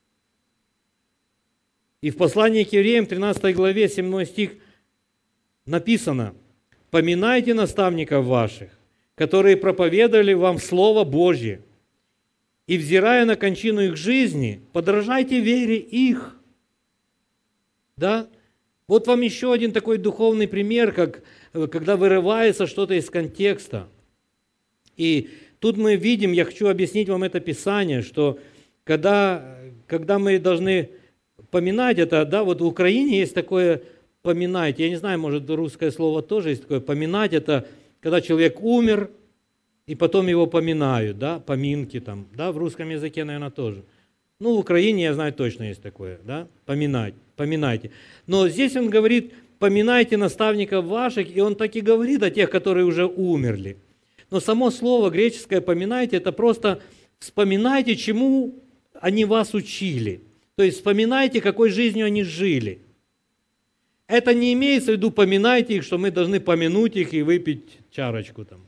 И в послании к Евреям, тринадцатой главе, седьмой стих, написано: «Поминайте наставников ваших, которые проповедовали вам Слово Божье, и, взирая на кончину их жизни, подражайте вере их». Да? Вот вам еще один такой духовный пример, как, когда вырывается что-то из контекста. И тут мы видим, я хочу объяснить вам это Писание, что когда, когда мы должны поминать это, да, вот в Украине есть такое «поминать», я не знаю, может, русское слово тоже есть такое «поминать», это когда человек умер, и потом его поминают, да, поминки там, да, в русском языке, наверное, тоже. Ну, в Украине, я знаю, точно есть такое, да, поминать, поминайте. Но здесь он говорит, поминайте наставников ваших, и он так и говорит о тех, которые уже умерли. Но само слово греческое «поминайте» – это просто вспоминайте, чему они вас учили. То есть вспоминайте, какой жизнью они жили. Это не имеется в виду поминайте их, что мы должны помянуть их и выпить чарочку там.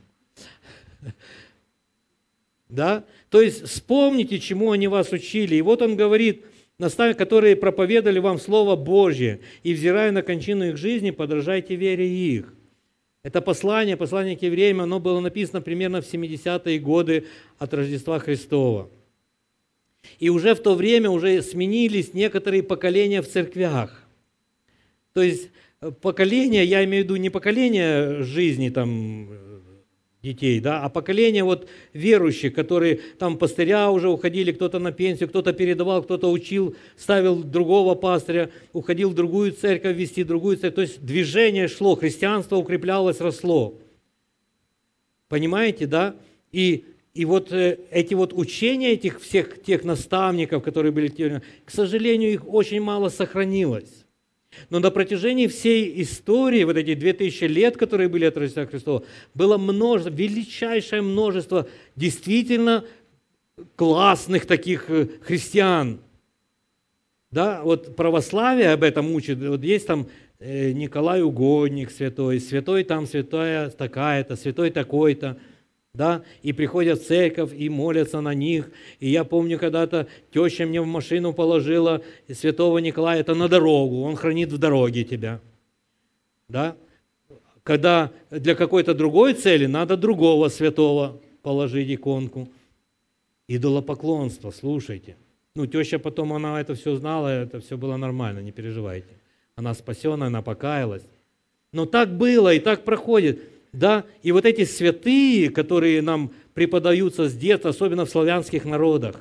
Да? То есть вспомните, чему они вас учили. И вот он говорит, наставники, которые проповедовали вам Слово Божье, и, взирая на кончину их жизни, подражайте вере их. Это послание, послание к евреям, оно было написано примерно в семидесятые годы от Рождества Христова. И уже в то время уже сменились некоторые поколения в церквях. То есть поколение, я имею в виду не поколение жизни там, детей, да, а поколение вот верующих, которые там пастыря уже уходили, кто-то на пенсию, кто-то передавал, кто-то учил, ставил другого пастыря, уходил в другую церковь, вести другую церковь. То есть движение шло, христианство укреплялось, росло. Понимаете, да? И, и вот эти вот учения этих всех тех наставников, которые были, к сожалению, их очень мало сохранилось. Но на протяжении всей истории, вот эти две тысячи лет, которые были от Рождества Христова, было множество, величайшее множество действительно классных таких христиан. Да, вот православие об этом учит. Вот есть там Николай Угодник святой, святой там, святая такая-то, святой такой-то. Да, и приходят в церковь и молятся на них. И я помню, когда-то теща мне в машину положила святого Николая, это на дорогу, он хранит в дороге тебя. Да? Когда для какой-то другой цели надо другого святого положить иконку. Идолопоклонство, слушайте. Ну, теща потом, она это все знала, это все было нормально, не переживайте. Она спасенная, она покаялась. Но так было и так проходит. Да, и вот эти святые, которые нам преподаются с детства, особенно в славянских народах,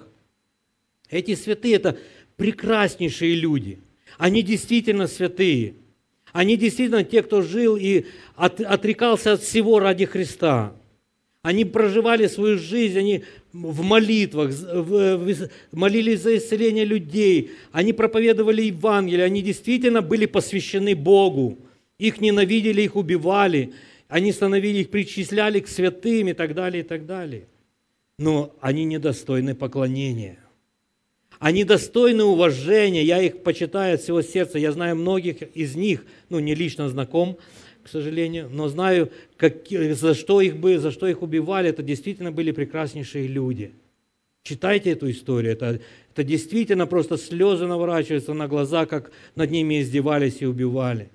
эти святые – это прекраснейшие люди. Они действительно святые. Они действительно те, кто жил и от, отрекался от всего ради Христа. Они проживали свою жизнь, они в молитвах, в, в, молились за исцеление людей, они проповедовали Евангелие, они действительно были посвящены Богу. Их ненавидели, их убивали, они становились, их причисляли к святым и так далее, и так далее. Но они недостойны поклонения. Они достойны уважения, я их почитаю от всего сердца, я знаю многих из них, ну, не лично знаком, к сожалению, но знаю, как, за, что их, за что их убивали, это действительно были прекраснейшие люди. Читайте эту историю, это, это действительно просто слезы наворачиваются на глаза, как над ними издевались и убивали.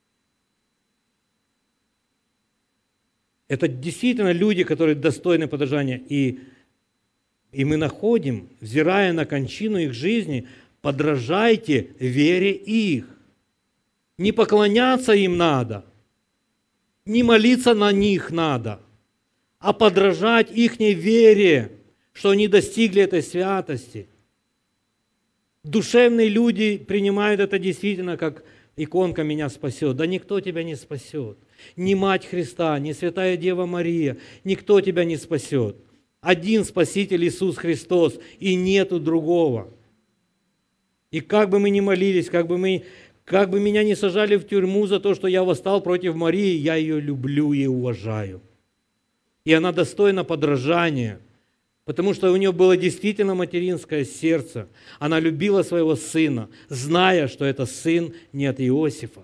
Это действительно люди, которые достойны подражания. И, и мы находим, взирая на кончину их жизни, подражайте вере их. Не поклоняться им надо, не молиться на них надо, а подражать ихней вере, что они достигли этой святости. Душевные люди принимают это действительно как иконка меня спасет. Да никто тебя не спасет. Ни Мать Христа, ни Святая Дева Мария, никто тебя не спасет. Один Спаситель Иисус Христос, и нету другого. И как бы мы ни молились, как бы, мы, как бы меня не сажали в тюрьму за то, что я восстал против Марии, я ее люблю и уважаю. И она достойна подражания, потому что у нее было действительно материнское сердце. Она любила своего сына, зная, что это сын не от Иосифа.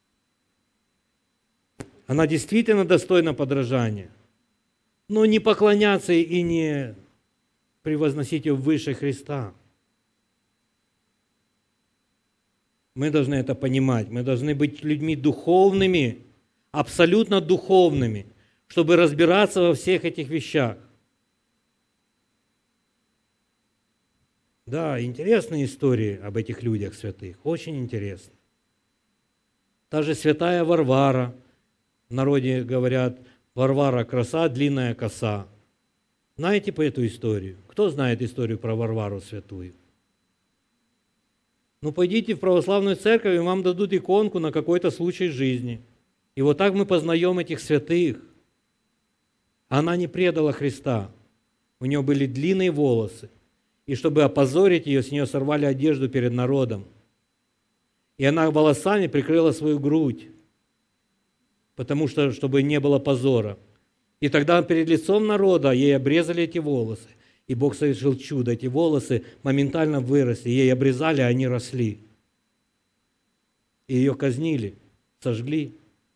Она действительно достойна подражания. Но не поклоняться и не превозносить ее выше Христа. Мы должны это понимать. Мы должны быть людьми духовными, абсолютно духовными, чтобы разбираться во всех этих вещах. Да, интересные истории об этих людях святых, очень интересно. Та же святая Варвара, в народе говорят, Варвара краса, длинная коса. Знаете по эту историю? Кто знает историю про Варвару святую? Ну, пойдите в православную церковь, и вам дадут иконку на какой-то случай жизни. И вот так мы познаем этих святых. Она не предала Христа. У нее были длинные волосы. И чтобы опозорить ее, с нее сорвали одежду перед народом. И она волосами прикрыла свою грудь, потому что, чтобы не было позора. И тогда перед лицом народа ей обрезали эти волосы. И Бог совершил чудо. Эти волосы моментально выросли. Ей обрезали, а они росли. И ее казнили, сожгли.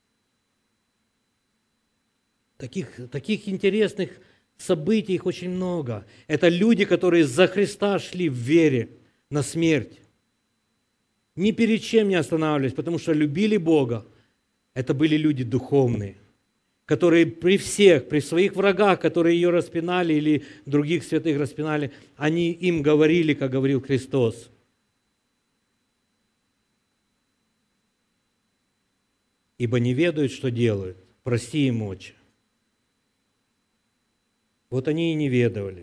Таких, таких интересных событий их очень много. Это люди, которые за Христа шли в вере на смерть. Ни перед чем не останавливались, потому что любили Бога. Это были люди духовные, которые при всех, при своих врагах, которые ее распинали или других святых распинали, они им говорили, как говорил Христос. Ибо не ведают, что делают. Прости им, Отче. Вот они и не ведовали.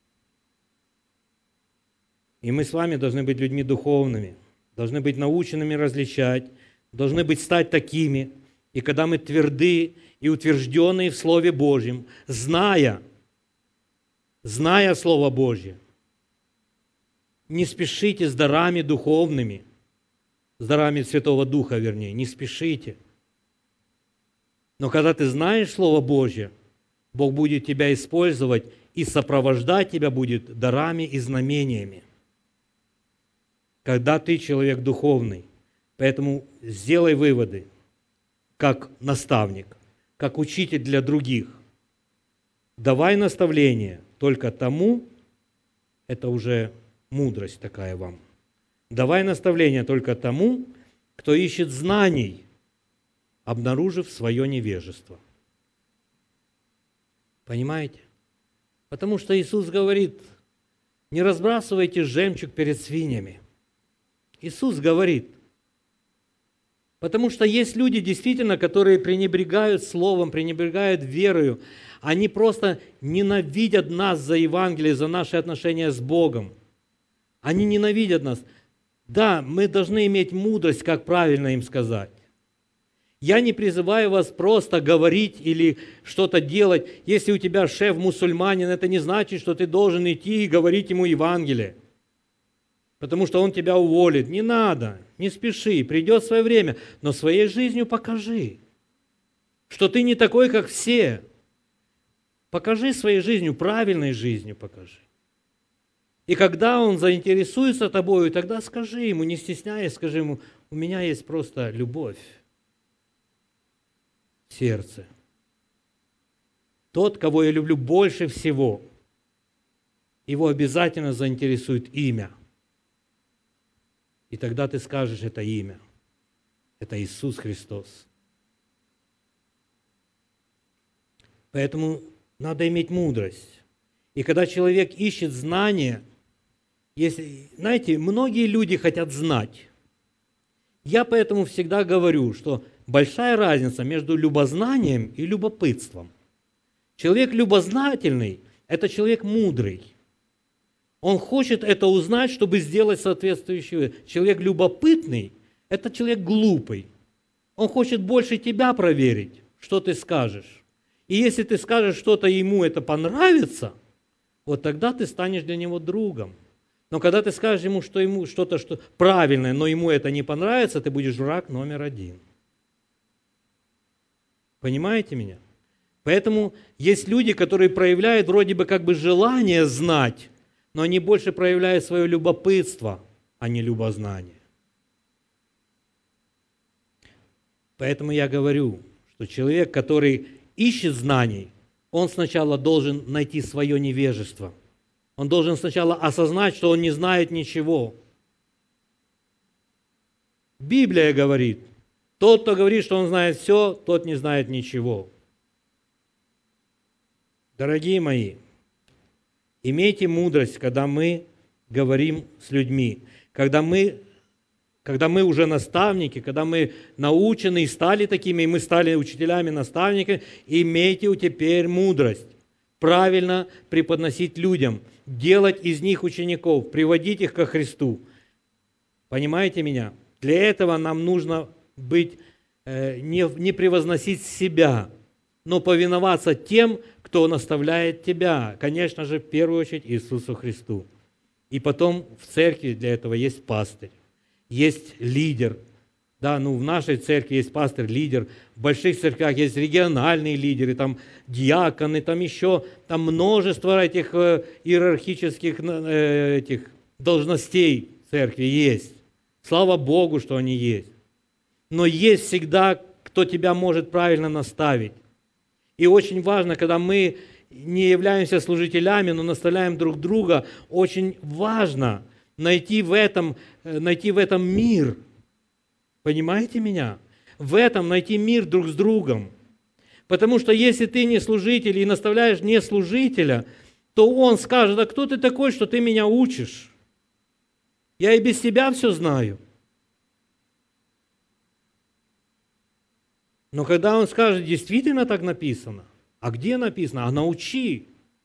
И мы с вами должны быть людьми духовными, должны быть наученными различать, должны быть стать такими. И когда мы тверды и утвержденные в Слове Божьем, зная, зная Слово Божье, не спешите с дарами духовными, с дарами Святого Духа, вернее, не спешите. Но когда ты знаешь Слово Божье, Бог будет тебя использовать и сопровождать тебя будет дарами и знамениями. Когда ты человек духовный. Поэтому сделай выводы, как наставник, как учитель для других. Давай наставление только тому, это уже мудрость такая вам, давай наставление только тому, кто ищет знаний, обнаружив свое невежество. Понимаете? Потому что Иисус говорит, не разбрасывайте жемчуг перед свиньями. Иисус говорит, потому что есть люди, действительно, которые пренебрегают словом, пренебрегают верою. Они просто ненавидят нас за Евангелие, за наши отношения с Богом. Они ненавидят нас. Да, мы должны иметь мудрость, как правильно им сказать. Я не призываю вас просто говорить или что-то делать. Если у тебя шеф мусульманин, это не значит, что ты должен идти и говорить ему Евангелие, потому что он тебя уволит. Не надо, не спеши, придет свое время, но своей жизнью покажи, что ты не такой, как все. Покажи своей жизнью, правильной жизнью покажи. И когда он заинтересуется тобою, тогда скажи ему, не стесняясь, скажи ему: у меня есть просто любовь в сердце. Тот, кого я люблю больше всего, его обязательно заинтересует имя. И тогда ты скажешь это имя. Это Иисус Христос. Поэтому надо иметь мудрость. И когда человек ищет знания, если, знаете, многие люди хотят знать. Я поэтому всегда говорю, что большая разница между любознанием и любопытством. Человек любознательный – это человек мудрый. Он хочет это узнать, чтобы сделать соответствующее. Человек любопытный – это человек глупый. Он хочет больше тебя проверить, что ты скажешь. И если ты скажешь что-то, ему это понравится, вот тогда ты станешь для него другом. Но когда ты скажешь ему, что ему что-то что правильное, но ему это не понравится, ты будешь враг номер один. Понимаете меня? Поэтому есть люди, которые проявляют вроде бы как бы желание знать, но они больше проявляют свое любопытство, а не любознание. Поэтому я говорю, что человек, который ищет знаний, он сначала должен найти свое невежество. Он должен сначала осознать, что он не знает ничего. Библия говорит: тот, кто говорит, что он знает все, тот не знает ничего. Дорогие мои, имейте мудрость, когда мы говорим с людьми, когда мы, когда мы уже наставники, когда мы научены и стали такими, и мы стали учителями, наставниками, имейте теперь мудрость. Правильно преподносить людям, делать из них учеников, приводить их ко Христу. Понимаете меня? Для этого нам нужно быть, э, не, не превозносить себя, но повиноваться тем, кто наставляет тебя. Конечно же, в первую очередь Иисусу Христу. И потом в церкви для этого есть пастырь, есть лидер. Да, ну в нашей церкви есть пастырь, лидер. В больших церквях есть региональные лидеры, там диаконы, там еще там множество этих э, иерархических э, этих должностей в церкви есть. Слава Богу, что они есть. Но есть всегда, кто тебя может правильно наставить. И очень важно, когда мы не являемся служителями, но наставляем друг друга, очень важно найти в этом, найти в этом мир. Понимаете меня? В этом найти мир друг с другом. Потому что если ты не служитель и наставляешь не служителя, то он скажет: а кто ты такой, что ты меня учишь? Я и без тебя все знаю. Но когда он скажет: действительно так написано, а где написано? А научи.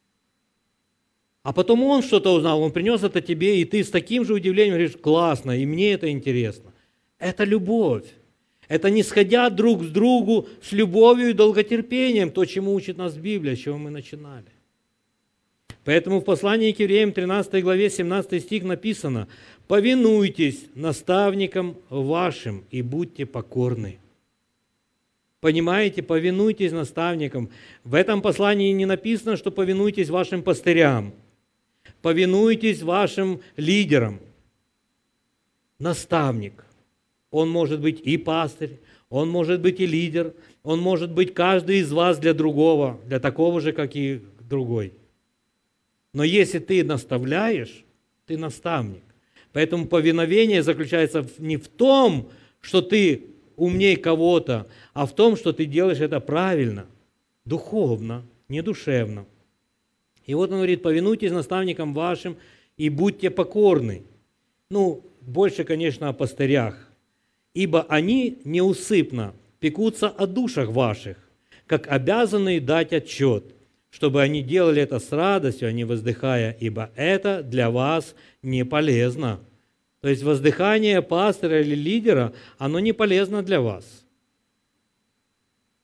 А потом он что-то узнал, он принес это тебе, и ты с таким же удивлением говоришь: классно, и мне это интересно. Это любовь. Это не сходя друг с другу с любовью и долготерпением, то, чему учит нас Библия, с чего мы начинали. Поэтому в послании к Евреям тринадцатой главе семнадцатый стих написано: «Повинуйтесь наставникам вашим и будьте покорны». Понимаете, повинуйтесь наставникам. В этом послании не написано, что повинуйтесь вашим пастырям, повинуйтесь вашим лидерам. Наставник. Он может быть и пастырь, он может быть и лидер, он может быть каждый из вас для другого, для такого же, как и другой. Но если ты наставляешь, ты наставник. Поэтому повиновение заключается не в том, что ты умней кого-то, а в том, что ты делаешь это правильно, духовно, не душевно. И вот он говорит: повинуйтесь наставникам вашим и будьте покорны. Ну, больше, конечно, о пастырях. Ибо они неусыпно пекутся о душах ваших, как обязанные дать отчет, чтобы они делали это с радостью, а не воздыхая, ибо это для вас не полезно. То есть воздыхание пастыря или лидера, оно не полезно для вас.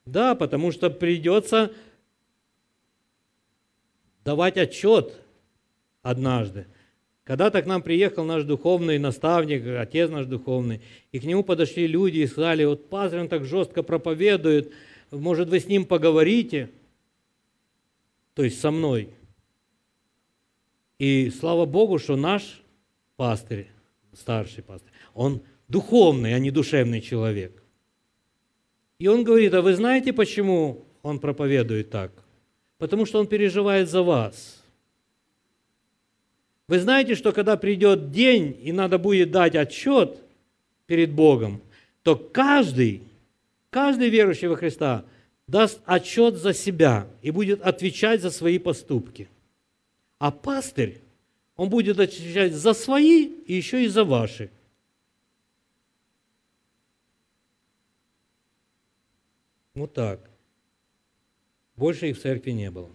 Да, потому что придется давать отчет однажды. Когда-то к нам приехал наш духовный наставник, отец наш духовный, и к нему подошли люди и сказали: вот пастор, он так жестко проповедует, может, вы с ним поговорите, то есть со мной. И слава Богу, что наш пастырь, старший пастырь, он духовный, а не душевный человек. И он говорит: а вы знаете, почему он проповедует так? Потому что он переживает за вас. Вы знаете, что когда придет день, и надо будет дать отчет перед Богом, то каждый, каждый верующий во Христа даст отчет за себя и будет отвечать за свои поступки. А пастырь, он будет отвечать за свои и еще и за ваши. Вот так. Больше их в церкви не было.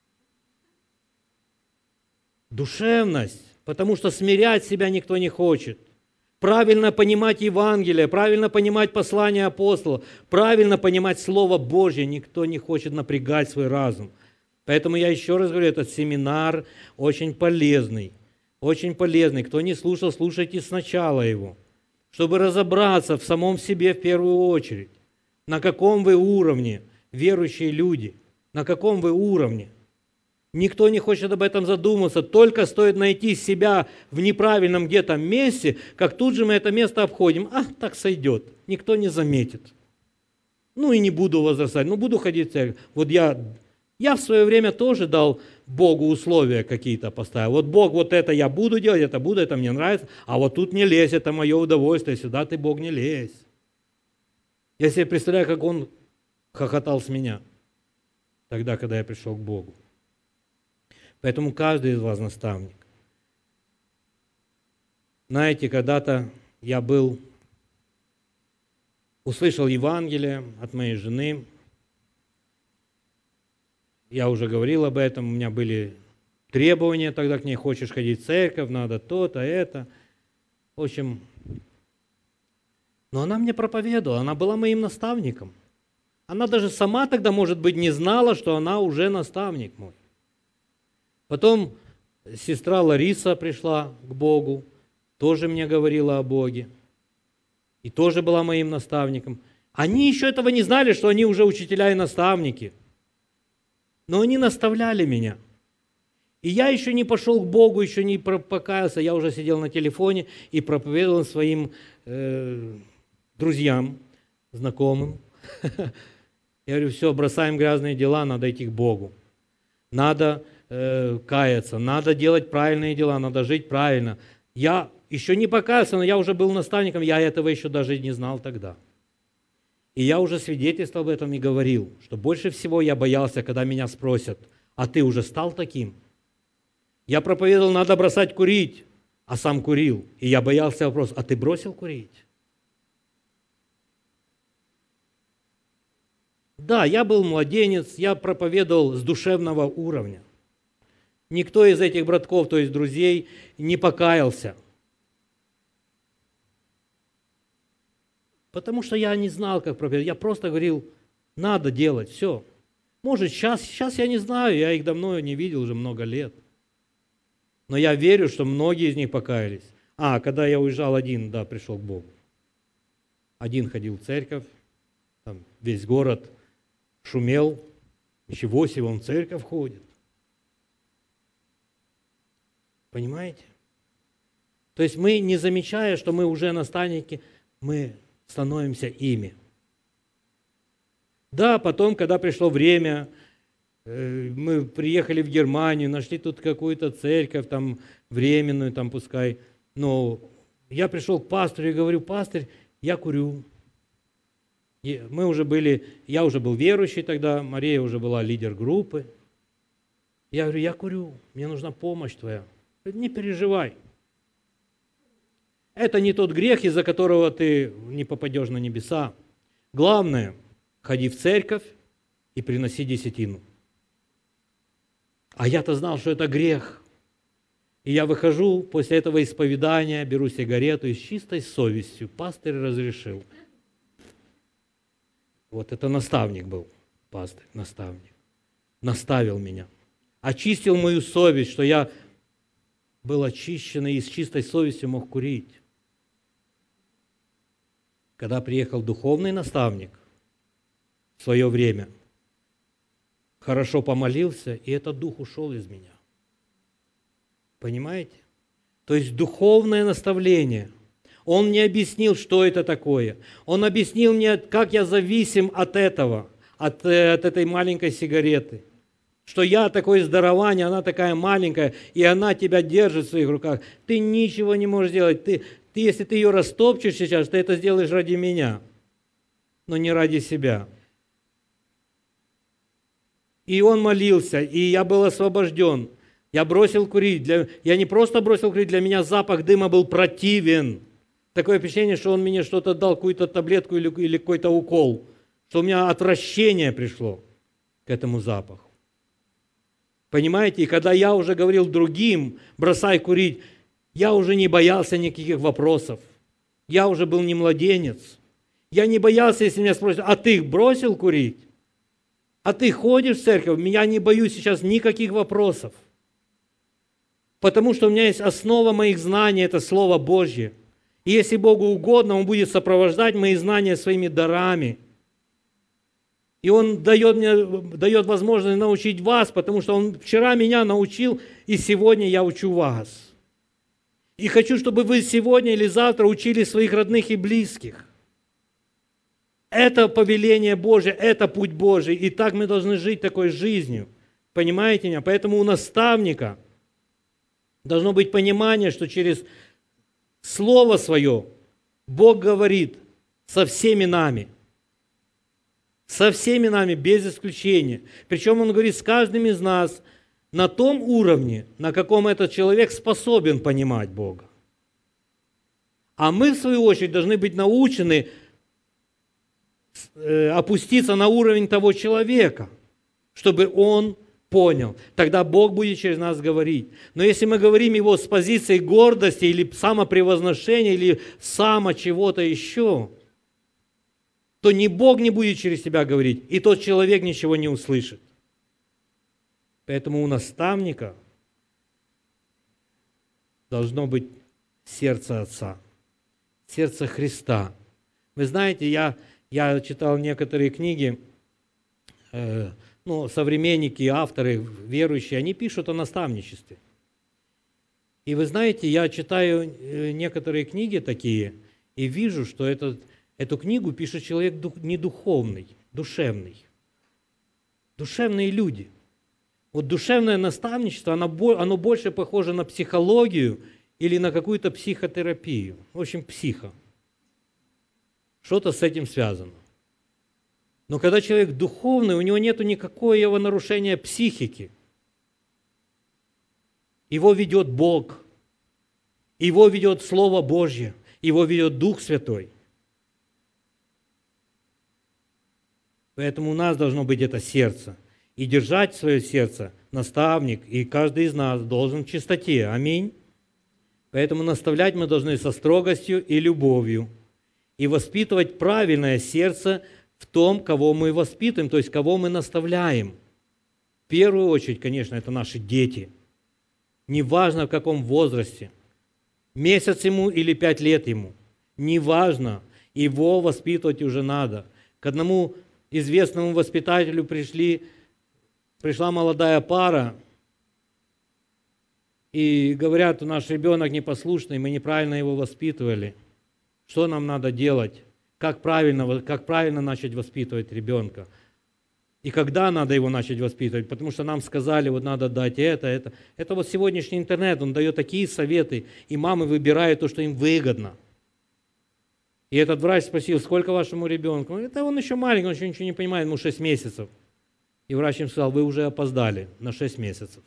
Душевность, потому что смирять себя никто не хочет. Правильно понимать Евангелие, правильно понимать послание апостола, правильно понимать Слово Божье, никто не хочет напрягать свой разум. Поэтому я еще раз говорю, этот семинар очень полезный, очень полезный. Кто не слушал, слушайте сначала его, чтобы разобраться в самом себе в первую очередь. На каком вы уровне, верующие люди, на каком вы уровне. Никто не хочет об этом задуматься, только стоит найти себя в неправильном где-то месте, как тут же мы это место обходим. А, так сойдет, никто не заметит. Ну и не буду возрастать, ну буду ходить в церковь. Вот я, я в свое время тоже дал Богу условия какие-то поставил. Вот Бог, вот это я буду делать, это буду, это мне нравится, а вот тут не лезь, это мое удовольствие, сюда ты, Бог, не лезь. Я себе представляю, как он хохотал с меня тогда, когда я пришел к Богу. Поэтому каждый из вас наставник. Знаете, когда-то я был, услышал Евангелие от моей жены. Я уже говорил об этом, у меня были требования тогда к ней: хочешь ходить в церковь, надо то-то, это. В общем, но она мне проповедовала, она была моим наставником. Она даже сама тогда, может быть, не знала, что она уже наставник мой. Потом сестра Лариса пришла к Богу, тоже мне говорила о Боге, и тоже была моим наставником. Они еще этого не знали, что они уже учителя и наставники, но они наставляли меня. И я еще не пошел к Богу, еще не покаялся, я уже сидел на телефоне и проповедовал своим э, друзьям, знакомым. Я говорю: все, бросаем грязные дела, надо идти к Богу. Надо э, каяться, надо делать правильные дела, надо жить правильно. Я еще не покаялся, но я уже был наставником, я этого еще даже не знал тогда. И я уже свидетельствовал об этом и говорил, что больше всего я боялся, когда меня спросят: а ты уже стал таким? Я проповедовал, надо бросать курить, а сам курил. И я боялся вопроса: а ты бросил курить? Да, я был младенец, я проповедовал с душевного уровня. Никто из этих братков, то есть друзей, не покаялся. Потому что я не знал, как проповедовать. Я просто говорил: надо делать, все. Может, сейчас, сейчас я не знаю, я их давно не видел, уже много лет. Но я верю, что многие из них покаялись. А, когда я уезжал один, да, пришел к Богу. Один ходил в церковь, там весь город шумел. Ничего себе, он в церковь ходит. Понимаете? То есть мы, не замечая, что мы уже наставники, мы становимся ими. Да, потом, когда пришло время, мы приехали в Германию, нашли тут какую-то церковь, там, временную, там, пускай. Но я пришел к пастору и говорю: пастырь, я курю. И мы уже были, я уже был верующий тогда, Мария уже была лидер группы. Я говорю: я курю, мне нужна помощь твоя. Говорит: не переживай. Это не тот грех, из-за которого ты не попадешь на небеса. Главное, ходи в церковь и приноси десятину. А я-то знал, что это грех. И я выхожу после этого исповедания, беру сигарету и с чистой совестью пастырь разрешил. Вот это наставник был, пастырь, наставник. Наставил меня. Очистил мою совесть, что я был очищен и с чистой совестью мог курить. Когда приехал духовный наставник в свое время, хорошо помолился, и этот дух ушел из меня. Понимаете? То есть духовное наставление. Он мне объяснил, что это такое. Он объяснил мне, как я зависим от этого, от, от этой маленькой сигареты. Что я такое здорование, она такая маленькая, и она тебя держит в своих руках. Ты ничего не можешь сделать. Ты, ты, если ты ее растопчешь сейчас, ты это сделаешь ради меня, но не ради себя. И он молился, и я был освобожден. Я бросил курить. Для, я не просто бросил курить, для меня запах дыма был противен. Такое впечатление, что он мне что-то дал, какую-то таблетку или, или какой-то укол, что у меня отвращение пришло к этому запаху. Понимаете, и когда я уже говорил другим, бросай курить, я уже не боялся никаких вопросов. Я уже был не младенец. Я не боялся, если меня спросят, а ты бросил курить? А ты ходишь в церковь? Я не боюсь сейчас никаких вопросов. Потому что у меня есть основа моих знаний, это Слово Божье. И если Богу угодно, Он будет сопровождать мои знания своими дарами. И Он дает мне дает возможность научить вас, потому что Он вчера меня научил, и сегодня я учу вас. И хочу, чтобы вы сегодня или завтра учили своих родных и близких. Это повеление Божье, это путь Божий, и так мы должны жить такой жизнью. Понимаете меня? Поэтому у наставника должно быть понимание, что через Слово Свое Бог говорит со всеми нами. Со всеми нами, без исключения. Причем Он говорит с каждым из нас на том уровне, на каком этот человек способен понимать Бога. А мы, в свою очередь, должны быть научены опуститься на уровень того человека, чтобы он понял. Тогда Бог будет через нас говорить. Но если мы говорим Его с позиции гордости или самопревозношения, или само чего-то еще, то ни Бог не будет через тебя говорить, и тот человек ничего не услышит. Поэтому у наставника должно быть сердце Отца, сердце Христа. Вы знаете, я, я читал некоторые книги, э, ну, современники, авторы, верующие, они пишут о наставничестве. И вы знаете, я читаю некоторые книги такие, и вижу, что этот Эту книгу пишет человек не духовный, душевный. Душевные люди. Вот душевное наставничество, оно, оно больше похоже на психологию или на какую-то психотерапию. В общем, психо. Что-то с этим связано. Но когда человек духовный, у него нет никакого нарушения психики. Его ведет Бог. Его ведет Слово Божье. Его ведет Дух Святой. Поэтому у нас должно быть это сердце. И держать свое сердце наставник, и каждый из нас должен в чистоте. Аминь. Поэтому наставлять мы должны со строгостью и любовью. И воспитывать правильное сердце в том, кого мы воспитываем, то есть кого мы наставляем. В первую очередь, конечно, это наши дети. Неважно, в каком возрасте. Месяц ему или пять лет ему. Неважно. Его воспитывать уже надо. К одному известному воспитателю пришли, пришла молодая пара, и говорят, наш ребенок непослушный, мы неправильно его воспитывали. Что нам надо делать? Как правильно, как правильно начать воспитывать ребенка? И когда надо его начать воспитывать? Потому что нам сказали, вот надо дать это, это. Это вот сегодняшний интернет, он дает такие советы, и мамы выбирают то, что им выгодно. И этот врач спросил, сколько вашему ребенку? Он говорит, да он еще маленький, он еще ничего не понимает, ему шесть месяцев. И врач им сказал, вы уже опоздали на шесть месяцев.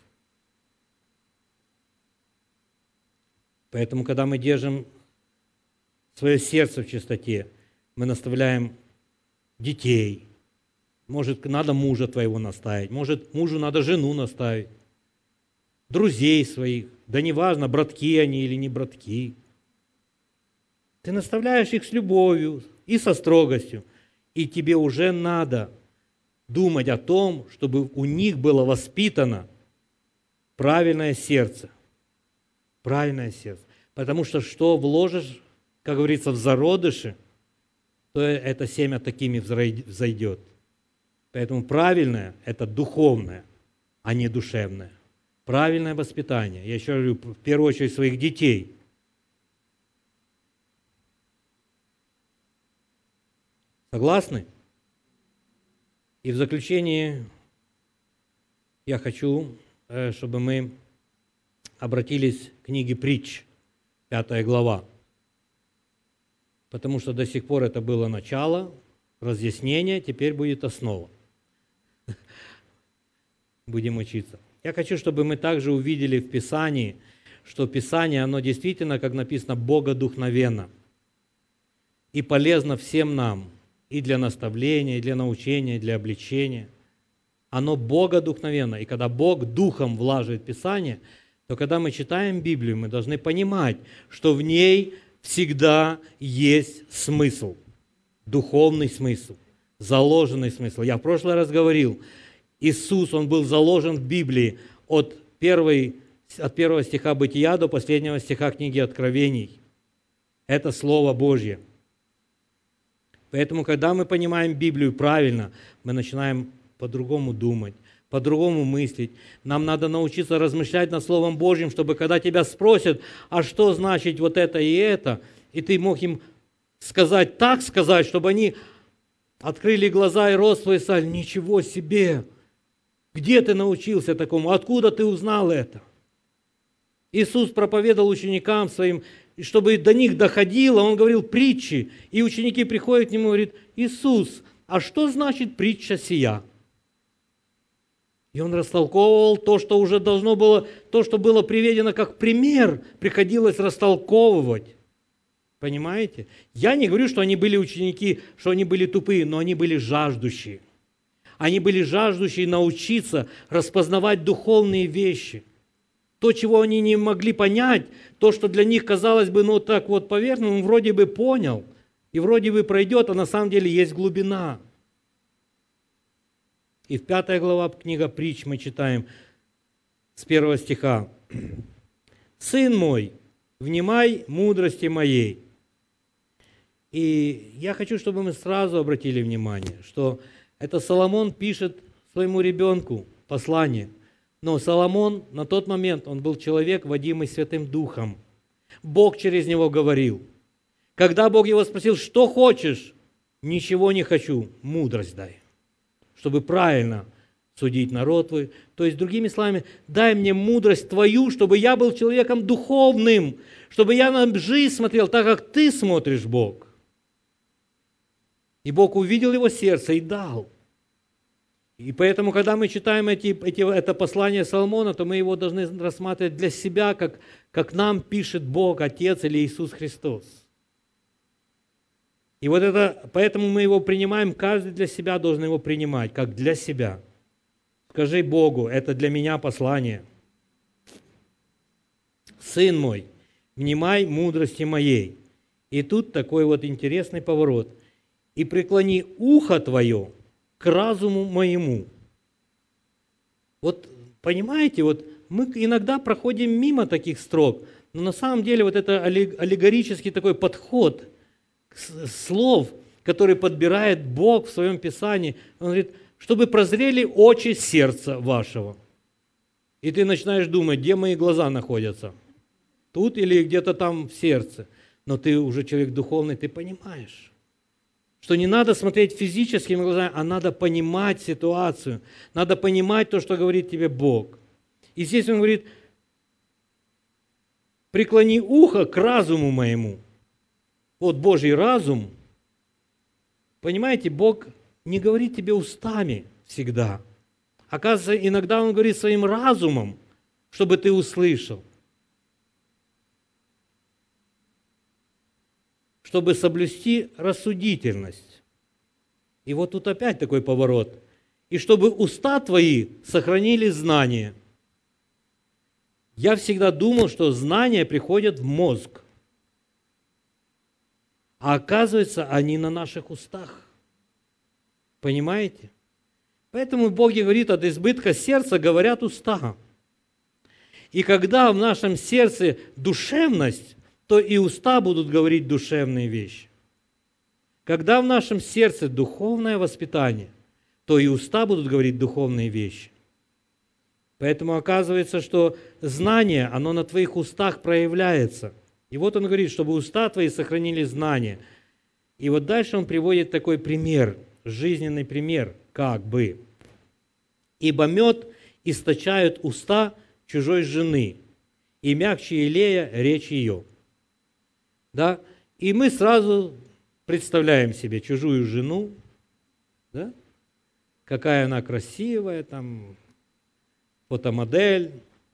Поэтому, когда мы держим свое сердце в чистоте, мы наставляем детей. Может, надо мужа твоего наставить, может, мужу надо жену наставить, друзей своих, да неважно, братки они или не братки. Ты наставляешь их с любовью и со строгостью. И тебе уже надо думать о том, чтобы у них было воспитано правильное сердце. Правильное сердце. Потому что что вложишь, как говорится, в зародыши, то это семя такими взойдет. Поэтому правильное – это духовное, а не душевное. Правильное воспитание. Я еще говорю, в первую очередь, своих детей. Согласны? И в заключение я хочу, чтобы мы обратились к книге Притч, пятая глава. Потому что до сих пор это было начало, разъяснение, теперь будет основа. Будем учиться. Я хочу, чтобы мы также увидели в Писании, что Писание, оно действительно, как написано, богодухновенно и полезно всем нам, и для наставления, и для научения, и для обличения. Оно богодухновенно. И когда Бог духом влаживает Писание, то когда мы читаем Библию, мы должны понимать, что в ней всегда есть смысл, духовный смысл, заложенный смысл. Я в прошлый раз говорил, Иисус, Он был заложен в Библии от, первой, от первого стиха Бытия до последнего стиха книги Откровений. Это Слово Божье. Поэтому, когда мы понимаем Библию правильно, мы начинаем по-другому думать, по-другому мыслить. Нам надо научиться размышлять над Словом Божьим, чтобы когда тебя спросят, а что значит вот это и это, и ты мог им сказать так сказать, чтобы они открыли глаза и рот свой и сказали, ничего себе, где ты научился такому, откуда ты узнал это? Иисус проповедовал ученикам своим, и чтобы до них доходило, Он говорил притчи, и ученики приходят к Нему и говорят, Иисус, а что значит притча сия? И Он растолковывал то, что уже должно было, то, что было приведено как пример, приходилось растолковывать. Понимаете? Я не говорю, что они были ученики, что они были тупые, но они были жаждущие. Они были жаждущие научиться распознавать духовные вещи. То, чего они не могли понять, то, что для них казалось бы, ну так вот поверхностно, он вроде бы понял, и вроде бы пройдет, а на самом деле есть глубина. И в пятая глава книга Притч мы читаем с первого стиха. «Сын мой, внимай мудрости моей». И я хочу, чтобы мы сразу обратили внимание, что это Соломон пишет своему ребенку послание. Но Соломон на тот момент, он был человек, водимый Святым Духом. Бог через него говорил. Когда Бог его спросил, что хочешь? Ничего не хочу, мудрость дай, чтобы правильно судить народ твой. То есть, другими словами, дай мне мудрость твою, чтобы я был человеком духовным, чтобы я на жизнь смотрел так, как ты смотришь, Бог. И Бог увидел его сердце и дал. И поэтому, когда мы читаем эти, эти, это послание Соломона, то мы его должны рассматривать для себя, как, как нам пишет Бог, Отец или Иисус Христос. И вот это, поэтому мы его принимаем, каждый для себя должен его принимать, как для себя. Скажи Богу, это для меня послание. Сын мой, внимай мудрости моей. И тут такой вот интересный поворот. И преклони ухо твое к разуму моему. Вот понимаете, вот мы иногда проходим мимо таких строк, но на самом деле вот это аллегорический такой подход слов, который подбирает Бог в своем Писании, Он говорит, чтобы прозрели очи сердца вашего. И ты начинаешь думать, где мои глаза находятся? Тут или где-то там в сердце? Но ты уже человек духовный, ты понимаешь, что не надо смотреть физическими глазами, а надо понимать ситуацию. Надо понимать то, что говорит тебе Бог. И здесь Он говорит, преклони ухо к разуму моему. Вот Божий разум, понимаете, Бог не говорит тебе устами всегда. Оказывается, иногда Он говорит своим разумом, чтобы ты услышал. Чтобы соблюсти рассудительность. И вот тут опять такой поворот. И чтобы уста твои сохранили знание. Я всегда думал, что знания приходят в мозг. А оказывается, они на наших устах. Понимаете? Поэтому Бог и говорит, от избытка сердца говорят уста. И когда в нашем сердце душевность, то и уста будут говорить душевные вещи. Когда в нашем сердце духовное воспитание, то и уста будут говорить духовные вещи. Поэтому оказывается, что знание, оно на твоих устах проявляется. И вот он говорит, чтобы уста твои сохранили знание. И вот дальше он приводит такой пример, жизненный пример, как бы. «Ибо мед источают уста чужой жены, и мягче елея речь ее». Да? И мы сразу представляем себе чужую жену, да? Какая она красивая, там, фотомодель.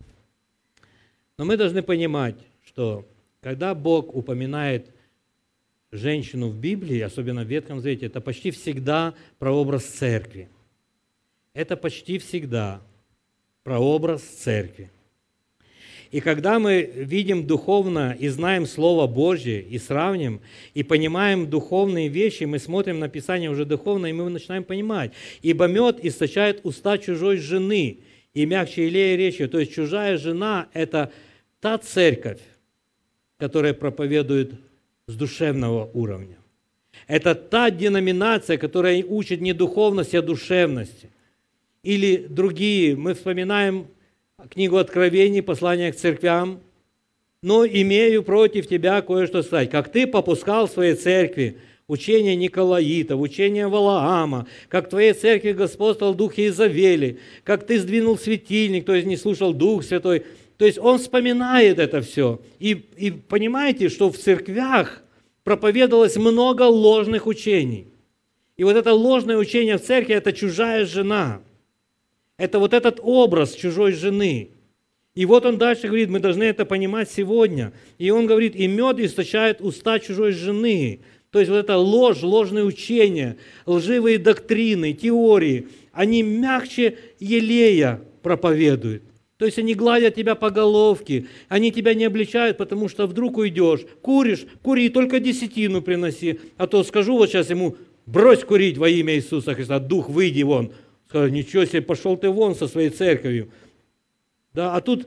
Но мы должны понимать, что когда Бог упоминает женщину в Библии, особенно в Ветхом Завете, это почти всегда прообраз церкви. Это почти всегда прообраз церкви. И когда мы видим духовно и знаем Слово Божье, и сравним, и понимаем духовные вещи, мы смотрим на Писание уже духовно, и мы начинаем понимать. «Ибо мед источает уста чужой жены, и мягче елея речью». То есть чужая жена – это та церковь, которая проповедует с душевного уровня. Это та деноминация, которая учит не духовности, а душевности. Или другие, мы вспоминаем книгу Откровений, послание к церквям. «Но имею против тебя кое-что сказать. Как ты попускал в своей церкви учение Николаитов, учение Валаама, как в твоей церкви господствовал дух Иезавели, как ты сдвинул светильник, то есть не слушал Дух Святой». То есть он вспоминает это все. И, и понимаете, что в церквях проповедовалось много ложных учений. И вот это ложное учение в церкви – это чужая жена. Это вот этот образ чужой жены. И вот он дальше говорит, мы должны это понимать сегодня. И он говорит, и мед источает уста чужой жены. То есть вот это ложь, ложные учения, лживые доктрины, теории, они мягче елея проповедуют. То есть они гладят тебя по головке, они тебя не обличают, потому что вдруг уйдешь, куришь, кури, только десятину приноси. А то скажу вот сейчас ему, брось курить во имя Иисуса Христа, дух, выйди вон. Скажу, ничего себе, пошел ты вон со своей церковью. Да, а тут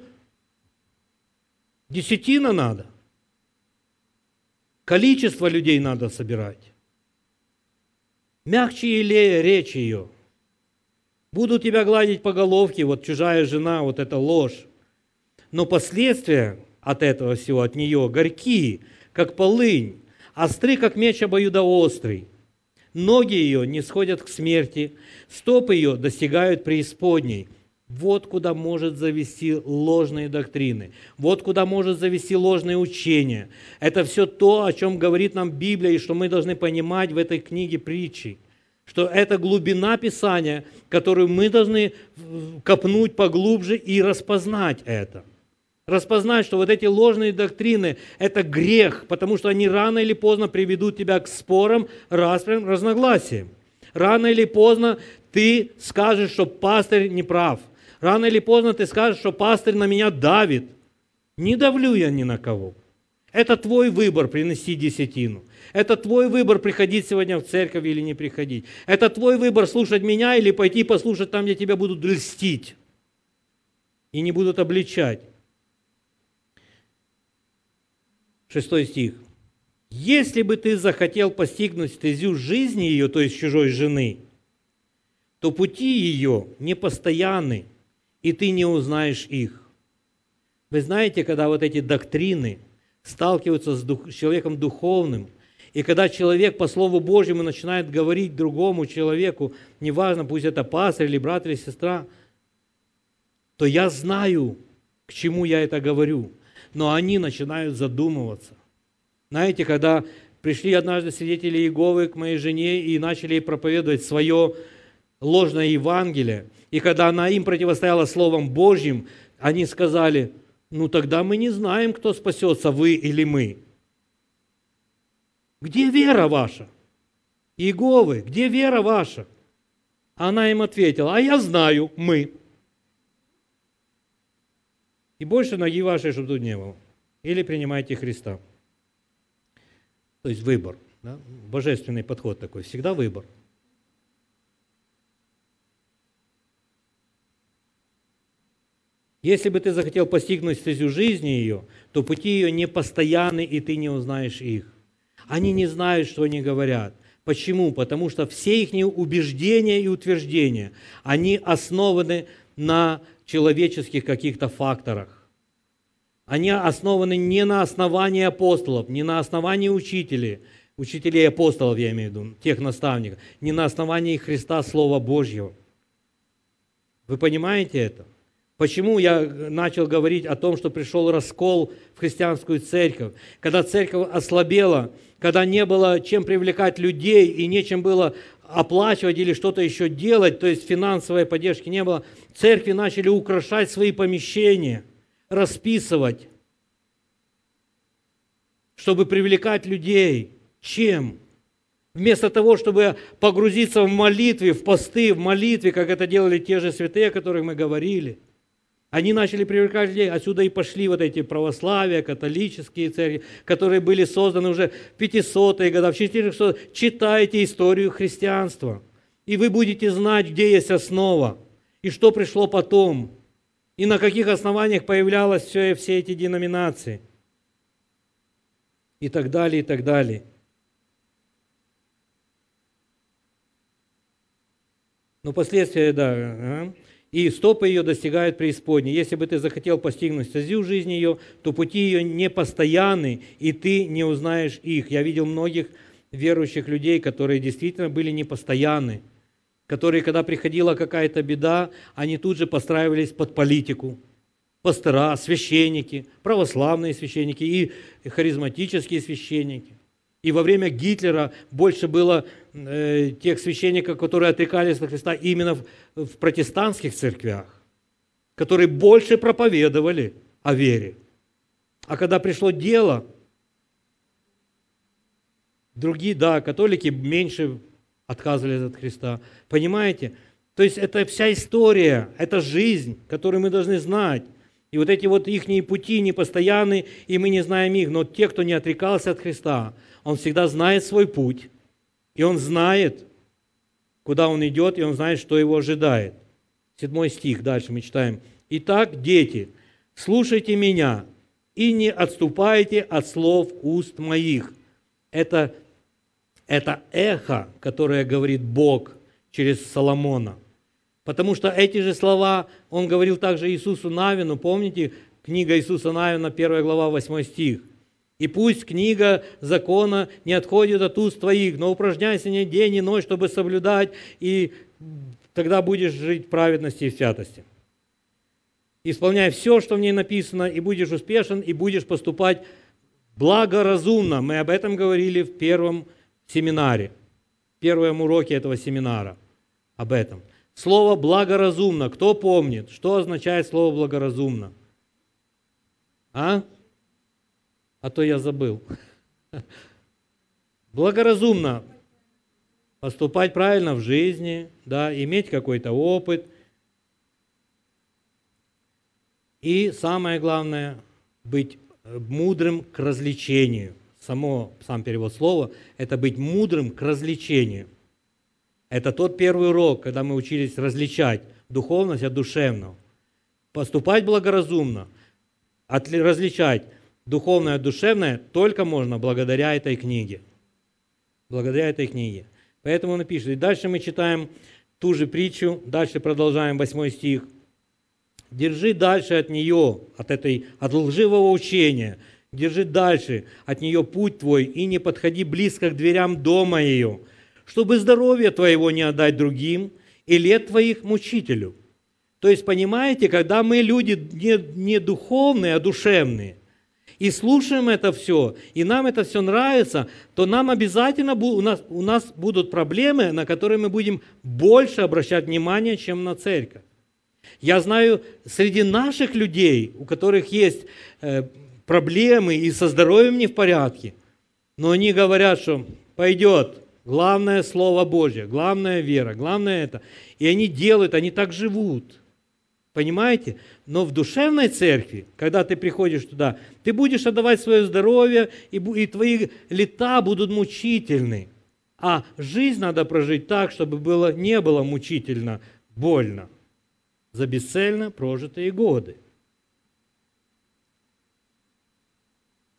десятина надо. Количество людей надо собирать. Мягче елея речь ее. Буду тебя гладить по головке, вот чужая жена, вот эта ложь. Но последствия от этого всего, от нее, горькие, как полынь, остры, как меч обоюдоострый. Ноги ее не сходят к смерти, стопы ее достигают преисподней. Вот куда может завести ложные доктрины, вот куда может завести ложные учения. Это все то, о чем говорит нам Библия, и что мы должны понимать в этой книге притчи. Что это глубина Писания, которую мы должны копнуть поглубже и распознать это. Распознать, что вот эти ложные доктрины – это грех, потому что они рано или поздно приведут тебя к спорам, распрям, разногласиям. Рано или поздно ты скажешь, что пастырь не прав. Рано или поздно ты скажешь, что пастырь на меня давит. Не давлю я ни на кого. Это твой выбор принести десятину. Это твой выбор приходить сегодня в церковь или не приходить. Это твой выбор слушать меня или пойти послушать там, где тебя будут льстить и не будут обличать. Шестой стих. «Если бы ты захотел постигнуть стезю жизни ее, то есть чужой жены, то пути ее непостоянны, и ты не узнаешь их». Вы знаете, когда вот эти доктрины сталкиваются с, дух, с человеком духовным, и когда человек по Слову Божьему начинает говорить другому человеку, неважно, пусть это пастырь или брат или сестра, то я знаю, к чему я это говорю, но они начинают задумываться. Знаете, когда пришли однажды свидетели Иеговы к моей жене и начали ей проповедовать свое ложное Евангелие, и когда она им противостояла Словом Божьим, они сказали, ну тогда мы не знаем, кто спасется, вы или мы. Где вера ваша? Иеговы, где вера ваша? Она им ответила, а я знаю, мы. И больше ноги вашей, чтобы тут не было. Или принимайте Христа. То есть выбор. Да? Божественный подход такой. Всегда выбор. Если бы ты захотел постигнуть стезю жизни ее, то пути ее не постоянны, и ты не узнаешь их. Они не знают, что они говорят. Почему? Потому что все их убеждения и утверждения, они основаны на человеческих каких-то факторах. Они основаны не на основании апостолов, не на основании учителей, учителей апостолов, я имею в виду, тех наставников, не на основании Христа, Слова Божьего. Вы понимаете это? Почему я начал говорить о том, что пришел раскол в христианскую церковь? Когда церковь ослабела, когда не было чем привлекать людей и нечем было оплачивать или что-то еще делать, то есть финансовой поддержки не было, церкви начали украшать свои помещения, расписывать, чтобы привлекать людей. Чем? Вместо того, чтобы погрузиться в молитве, в посты, в молитве, как это делали те же святые, о которых мы говорили, они начали привлекать людей. Отсюда и пошли вот эти православия, католические церкви, которые были созданы уже в пятисотые годы, в четырехсотые. Читайте историю христианства, и вы будете знать, где есть основа, и что пришло потом, и на каких основаниях появлялись все, все эти деноминации, и так далее, и так далее. Но последствия, да, ага. И стопы ее достигают преисподней. Если бы ты захотел постигнуть стезю жизни ее, то пути ее не постоянны, и ты не узнаешь их. Я видел многих верующих людей, которые действительно были непостоянны, которые, когда приходила какая-то беда, они тут же подстраивались под политику. Пастыра, священники, православные священники и харизматические священники. И во время Гитлера больше было э, тех священников, которые отрекались от Христа именно в, в протестантских церквях, которые больше проповедовали о вере. А когда пришло дело, другие, да, католики меньше отказывались от Христа. Понимаете? То есть это вся история, это жизнь, которую мы должны знать. И вот эти вот ихние пути непостоянны, и мы не знаем их. Но те, кто не отрекался от Христа, он всегда знает свой путь, и он знает, куда он идет, и он знает, что его ожидает. Седьмой стих, дальше мы читаем. «Итак, дети, слушайте меня, и не отступайте от слов уст моих». Это, это эхо, которое говорит Бог через Соломона. Потому что эти же слова он говорил также Иисусу Навину. Помните, книга Иисуса Навина, первая глава, восьмой стих. «И пусть книга закона не отходит от уст твоих, но упражняйся не день и ночь, чтобы соблюдать, и тогда будешь жить в праведности и в святости. Исполняй все, что в ней написано, и будешь успешен, и будешь поступать благоразумно». Мы об этом говорили в первом семинаре, в первом уроке этого семинара, об этом. Слово «благоразумно». Кто помнит, что означает слово «благоразумно»? А? А то я забыл. Благоразумно. Поступать правильно в жизни, да, иметь какой-то опыт. И самое главное, быть мудрым к развлечению. Само, сам перевод слова – это быть мудрым к развлечению. Это тот первый урок, когда мы учились различать духовность от душевного. Поступать благоразумно, от, различать духовное от душевное только можно благодаря этой книге. Благодаря этой книге. Поэтому он пишет. И дальше мы читаем ту же притчу, дальше продолжаем восьмой стих. «Держи дальше от нее, от, этой, от лживого учения, держи дальше от нее путь твой, и не подходи близко к дверям дома ее, чтобы здоровье твоего не отдать другим, и лет твоих мучителю». То есть, понимаете, когда мы люди не, не духовные, а душевные, и слушаем это все, и нам это все нравится, то нам обязательно, у нас, у нас будут проблемы, на которые мы будем больше обращать внимание, чем на церковь. Я знаю, среди наших людей, у которых есть э, проблемы и со здоровьем не в порядке, но они говорят, что пойдет, главное Слово Божье, главное вера, главное это. И они делают, они так живут. Понимаете? Но в душевной церкви, когда ты приходишь туда, ты будешь отдавать свое здоровье, и, и твои лета будут мучительны. А жизнь надо прожить так, чтобы было, не было мучительно, больно за бесцельно прожитые годы.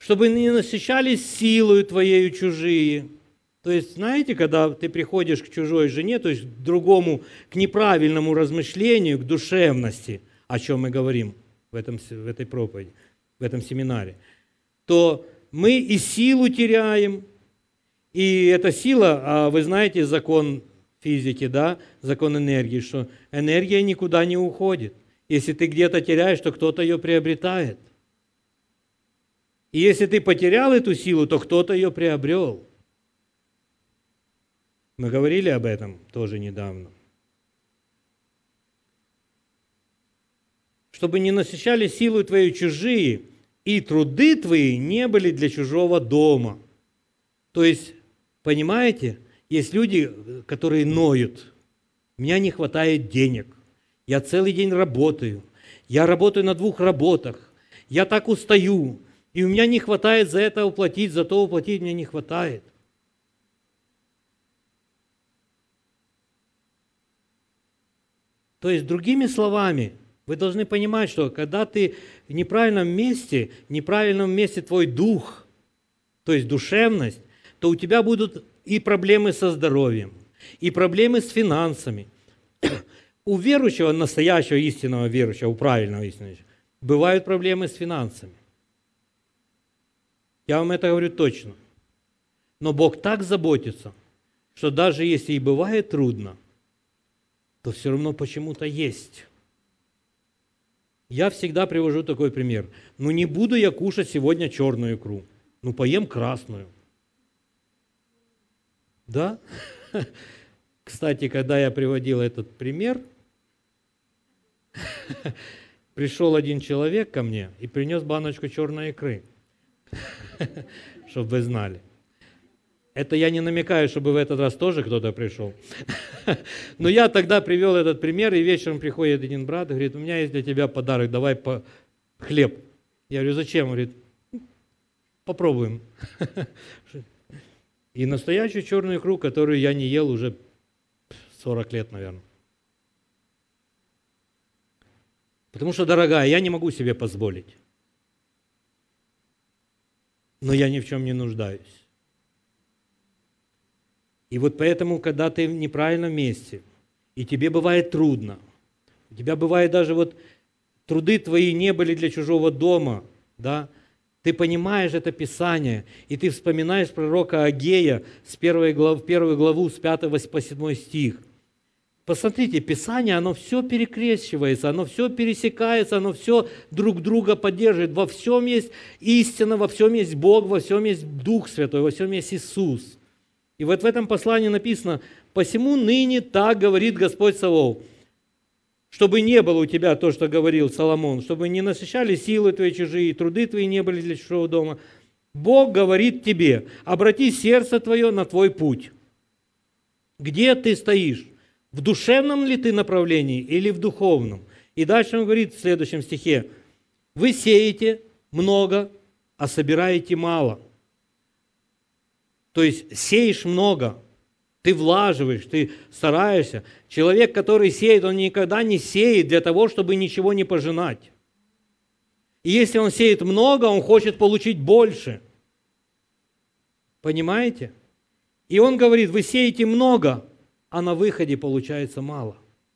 чтобы не насыщались силою твоею чужие. То есть, знаете, когда ты приходишь к чужой жене, то есть к другому, к неправильному размышлению, к душевности, о чем мы говорим в, этом, в этой проповеди, в этом семинаре, то мы и силу теряем, и эта сила, а вы знаете закон физики, да, закон энергии, что энергия никуда не уходит. Если ты где-то теряешь, то кто-то ее приобретает. И если ты потерял эту силу, то кто-то ее приобрел. Мы говорили об этом тоже недавно. Чтобы не насыщали силу твою чужие, и труды твои не были для чужого дома. То есть, понимаете, есть люди, которые ноют. У меня не хватает денег. Я целый день работаю. Я работаю на двух работах. Я так устаю. И у меня не хватает за это уплатить, за то уплатить мне не хватает. То есть, другими словами, вы должны понимать, что когда ты в неправильном месте, в неправильном месте твой дух, то есть душевность, то у тебя будут и проблемы со здоровьем, и проблемы с финансами. У верующего, настоящего истинного верующего, у правильного истинного верующего, бывают проблемы с финансами. Я вам это говорю точно. Но Бог так заботится, что даже если и бывает трудно, то все равно почему-то есть. Я всегда привожу такой пример. Ну не буду я кушать сегодня черную икру, ну поем красную. Да? Кстати, когда я приводил этот пример, пришел один человек ко мне и принес баночку черной икры, чтобы вы знали. Это я не намекаю, чтобы в этот раз тоже кто-то пришел. Но я тогда привел этот пример, и вечером приходит один брат и говорит, у меня есть для тебя подарок, давай по хлеб. Я говорю, зачем? Он говорит, попробуем. И настоящую черную икру, которую я не ел уже сорок лет, наверное. Потому что, дорогая, я не могу себе позволить. Но я ни в чем не нуждаюсь. И вот поэтому, когда ты в неправильном месте, и тебе бывает трудно, у тебя бывает даже вот труды твои не были для чужого дома, да, ты понимаешь это Писание, и ты вспоминаешь пророка Агея с первой главы, первую главу, с пятого по седьмой стих. Посмотрите, Писание, оно все перекрещивается, оно все пересекается, оно все друг друга поддерживает. Во всем есть истина, во всем есть Бог, во всем есть Дух Святой, во всем есть Иисус. И вот в этом послании написано, «Посему ныне так говорит Господь Саваоф, чтобы не было у тебя то, что говорил Соломон, чтобы не насыщали силы твои чужие, труды твои не были для чужого дома. Бог говорит тебе, обрати сердце твое на твой путь». Где ты стоишь? В душевном ли ты направлении или в духовном? И дальше он говорит в следующем стихе, «Вы сеете много, а собираете мало». То есть сеешь много, ты влаживаешь, ты стараешься. Человек, который сеет, он никогда не сеет для того, чтобы ничего не пожинать. И если он сеет много, он хочет получить больше. Понимаете? И он говорит, вы сеете много, а на выходе получается мало.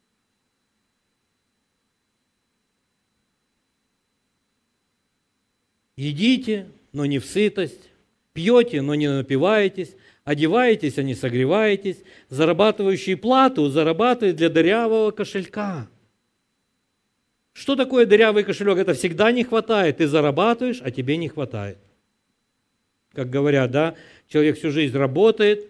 Едите, но не в сытость. Пьете, но не напиваетесь, одеваетесь, а не согреваетесь, зарабатывающий плату зарабатывает для дырявого кошелька. Что такое дырявый кошелек? Это всегда не хватает. Ты зарабатываешь, а тебе не хватает. Как говорят, да, человек всю жизнь работает,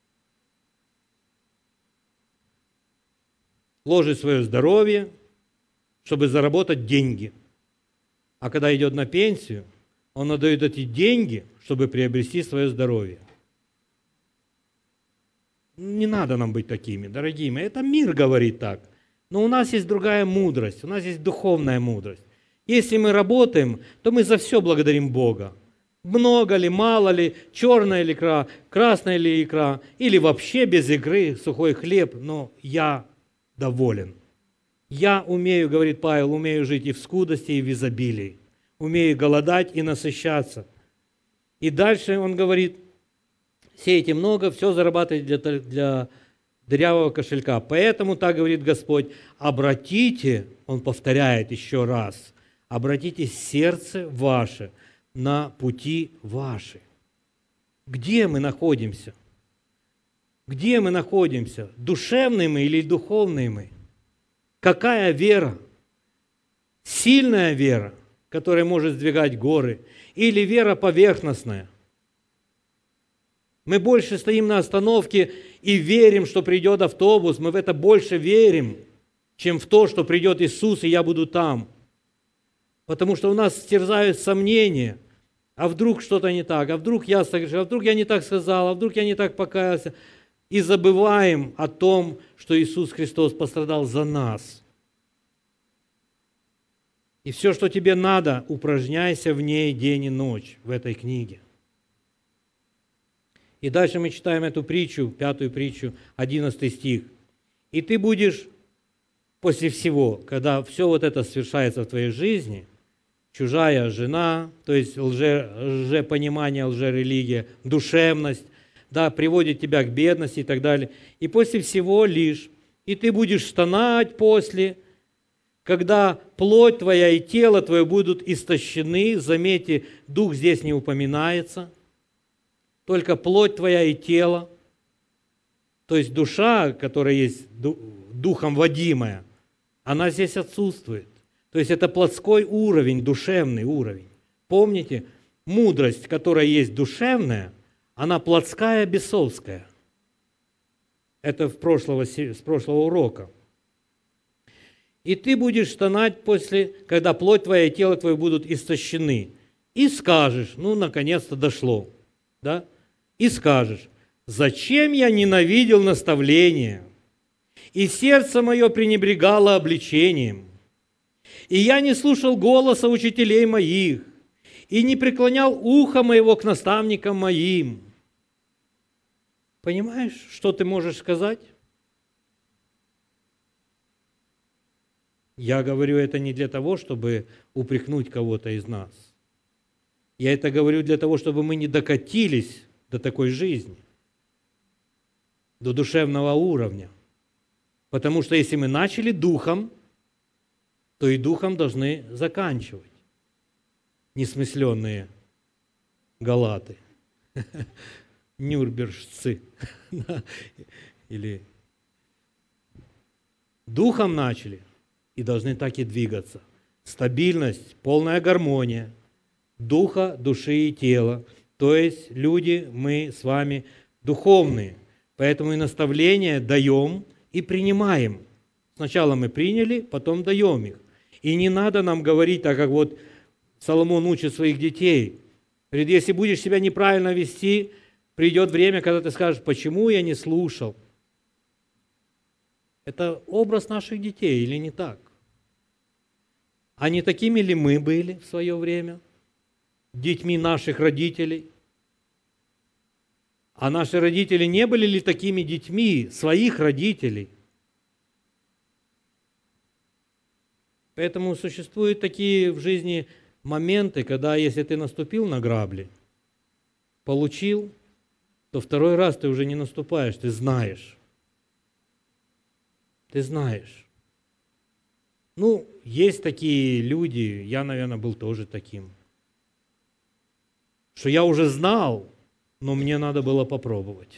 ложит свое здоровье, чтобы заработать деньги. А когда идет на пенсию, он отдает эти деньги, чтобы приобрести свое здоровье. Не надо нам быть такими, дорогие мои. Это мир говорит так. Но у нас есть другая мудрость, у нас есть духовная мудрость. Если мы работаем, то мы за все благодарим Бога. Много ли, мало ли, черная ли икра, красная ли икра, или вообще без икры, сухой хлеб, но я доволен. Я умею, говорит Павел, умею жить и в скудости, и в изобилии. Умею голодать и насыщаться. И дальше он говорит, сеете много, все зарабатываете для, для дырявого кошелька. Поэтому, так говорит Господь, обратите, он повторяет еще раз, обратите сердце ваше на пути ваши. Где мы находимся? Где мы находимся? Душевные мы или духовные мы? Какая вера? Сильная вера, которая может сдвигать горы, или вера поверхностная? Мы больше стоим на остановке и верим, что придет автобус, мы в это больше верим, чем в то, что придет Иисус, и я буду там. Потому что у нас стерзают сомнения. А вдруг что-то не так? А вдруг я согрешил? А вдруг я не так сказал? А вдруг я не так покаялся? И забываем о том, что Иисус Христос пострадал за нас. И все, что тебе надо, упражняйся в ней день и ночь, в этой книге. И дальше мы читаем эту притчу, пятую притчу, одиннадцатый стих. «И ты будешь после всего, когда все вот это совершается в твоей жизни, чужая жена, то есть лже, лжепонимание, лжерелигия, душевность, да, приводит тебя к бедности и так далее. И после всего лишь, и ты будешь стонать после, когда плоть твоя и тело твое будут истощены». Заметьте, дух здесь не упоминается. Только плоть твоя и тело, то есть душа, которая есть духом водимая, она здесь отсутствует. То есть это плотской уровень, душевный уровень. Помните, мудрость, которая есть душевная, она плотская, бесовская. Это в прошлого, с прошлого урока. «И ты будешь стонать после, когда плоть твоя и тело твое будут истощены, и скажешь», ну, наконец-то дошло, да? «И скажешь, зачем я ненавидел наставление, и сердце мое пренебрегало обличением, и я не слушал голоса учителей моих, и не преклонял ухо моего к наставникам моим». Понимаешь, что ты можешь сказать? Я говорю это не для того, чтобы упрекнуть кого-то из нас. Я это говорю для того, чтобы мы не докатились до такой жизни, до душевного уровня. Потому что если мы начали духом, то и духом должны заканчивать. Несмысленные галаты, нюрнбержцы. Или духом начали и должны так и двигаться. Стабильность, полная гармония духа, души и тела. То есть люди, мы с вами духовные. Поэтому и наставления даем и принимаем. Сначала мы приняли, потом даем их. И не надо нам говорить, так как вот Соломон учит своих детей. Говорит, если будешь себя неправильно вести, придет время, когда ты скажешь, почему я не слушал. Это образ наших детей или не так? А не такими ли мы были в свое время? Детьми наших родителей? А наши родители не были ли такими детьми своих родителей? Поэтому существуют такие в жизни моменты, когда если ты наступил на грабли, получил, то второй раз ты уже не наступаешь, ты знаешь. Ты знаешь. Ну, есть такие люди, я, наверное, был тоже таким, что я уже знал, но мне надо было попробовать.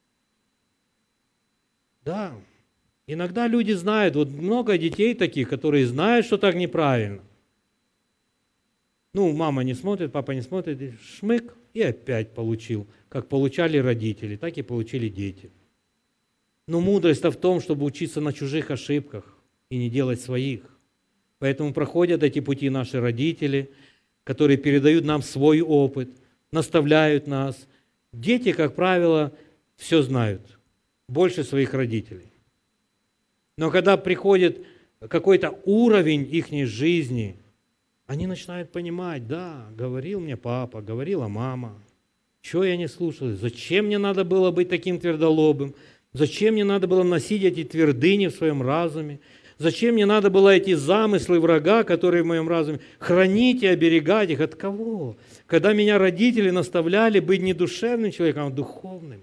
Да, иногда люди знают, вот много детей таких, которые знают, что так неправильно. Ну, мама не смотрит, папа не смотрит, и шмык, и опять получил. Как получали родители, так и получили дети. Но мудрость-то в том, чтобы учиться на чужих ошибках и не делать своих. Поэтому проходят эти пути наши родители, которые передают нам свой опыт, наставляют нас. Дети, как правило, все знают, больше своих родителей. Но когда приходит какой-то уровень их жизни, они начинают понимать, да, говорил мне папа, говорила мама, чего я не слушал, зачем мне надо было быть таким твердолобым, зачем мне надо было носить эти твердыни в своем разуме, Зачем мне надо было эти замыслы врага, которые в моем разуме? Хранить и оберегать их от кого? Когда меня родители наставляли быть не душевным человеком, а духовным.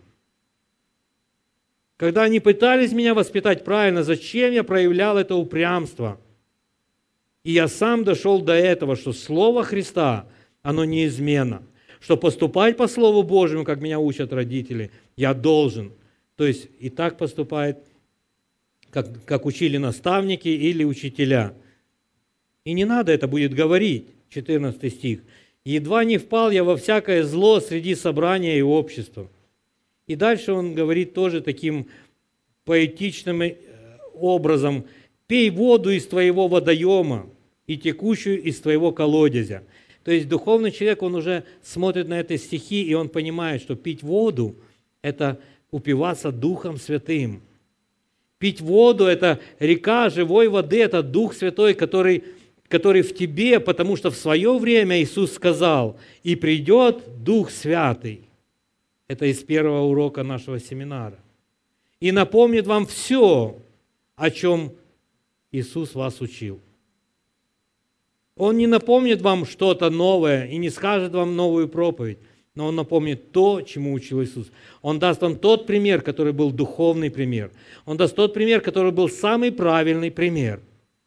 Когда они пытались меня воспитать правильно, зачем я проявлял это упрямство? И я сам дошел до этого, что Слово Христа, оно неизменно. Что поступать по Слову Божьему, как меня учат родители, я должен. То есть и так поступает, как, как учили наставники или учителя. И не надо это будет говорить, четырнадцатый стих. «Едва не впал я во всякое зло среди собрания и общества». И дальше он говорит тоже таким поэтичным образом: «Пей воду из твоего водоема и текущую из твоего колодезя». То есть духовный человек, он уже смотрит на эти стихи, и он понимает, что пить воду – это упиваться Духом Святым. Пить воду – это река живой воды, это Дух Святой, который, который в тебе, потому что в свое время Иисус сказал: «И придет Дух Святый». Это из первого урока нашего семинара. «И напомнит вам все, о чем Иисус вас учил». Он не напомнит вам что-то новое и не скажет вам новую проповедь, но Он напомнит то, чему учил Иисус. Он даст вам тот пример, который был духовный пример. Он даст тот пример, который был самый правильный пример.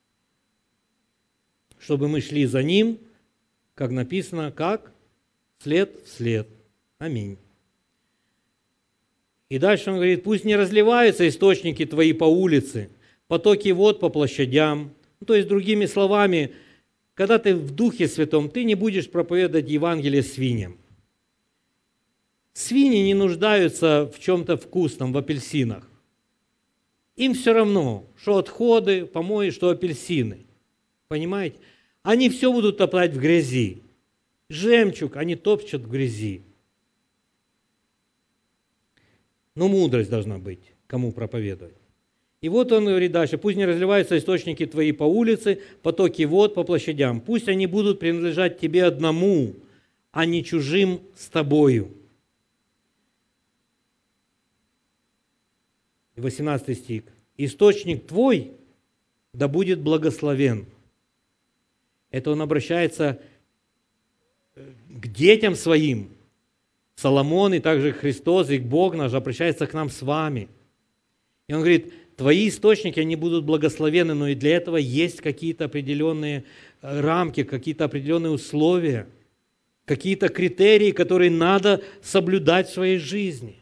Чтобы мы шли за Ним, как написано, как? След в след. Аминь. И дальше он говорит: «Пусть не разливаются источники твои по улице, потоки вод по площадям». Ну, то есть, другими словами, когда ты в Духе Святом, ты не будешь проповедовать Евангелие свиньям. Свиньи не нуждаются в чем-то вкусном, в апельсинах. Им все равно, что отходы, помои, что апельсины. Понимаете? Они все будут топтать в грязи. Жемчуг они топчут в грязи. Но мудрость должна быть, кому проповедовать. И вот он говорит дальше: «Пусть не разливаются источники твои по улице, потоки вод по площадям. Пусть они будут принадлежать тебе одному, а не чужим с тобою». восемнадцатый стих. «Источник твой да будет благословен». Это он обращается к детям своим. Соломон и также Христос, и Бог наш обращается к нам с вами. И он говорит: твои источники, они будут благословенны, но и для этого есть какие-то определенные рамки, какие-то определенные условия, какие-то критерии, которые надо соблюдать в своей жизни.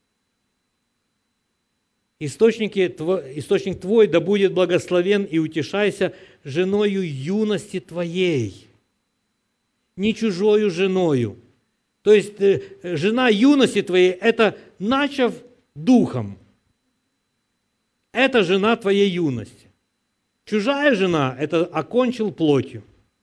Источники, источник твой да будет благословен, и утешайся женою юности твоей, не чужою женою. То есть жена юности твоей – это начав духом. Это жена твоей юности. Чужая жена – это окончил плотью.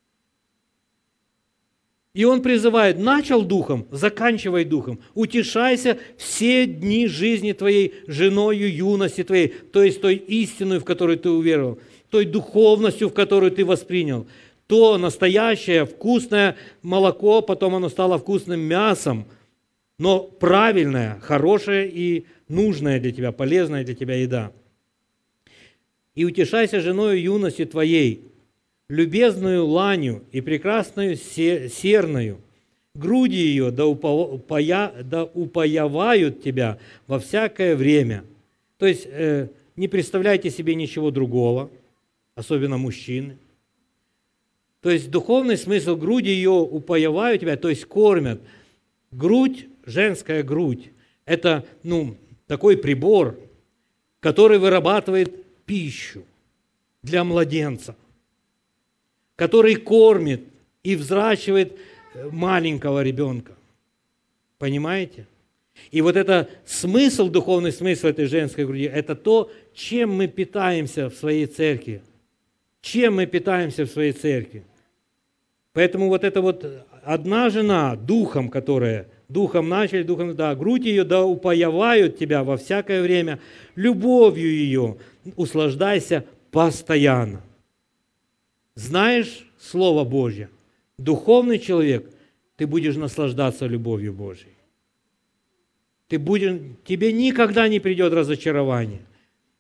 И он призывает: начал духом, заканчивай духом. Утешайся все дни жизни твоей женою юности твоей, то есть той истиной, в которую ты уверовал, той духовностью, в которую ты воспринял. То настоящее вкусное молоко, потом оно стало вкусным мясом, но правильное, хорошее и нужное для тебя, полезная для тебя еда. «И утешайся женою юности твоей, любезную ланью и прекрасную серною. Груди ее да, упоя, да упоявают тебя во всякое время». То есть э, не представляйте себе ничего другого, особенно мужчины. То есть духовный смысл: груди ее упоявают тебя, то есть кормят. Грудь, женская грудь, это ну, такой прибор, который вырабатывает пищу для младенца, который кормит и взращивает маленького ребенка. Понимаете? И вот это смысл, духовный смысл этой женской груди, это то, чем мы питаемся в своей церкви. Чем мы питаемся в своей церкви. Поэтому вот эта вот одна жена, духом, которая, духом начали, духом, да, грудь ее, да упоявают тебя во всякое время, любовью ее услаждайся постоянно. Знаешь Слово Божье, духовный человек, ты будешь наслаждаться любовью Божьей. Ты будешь, тебе никогда не придет разочарование.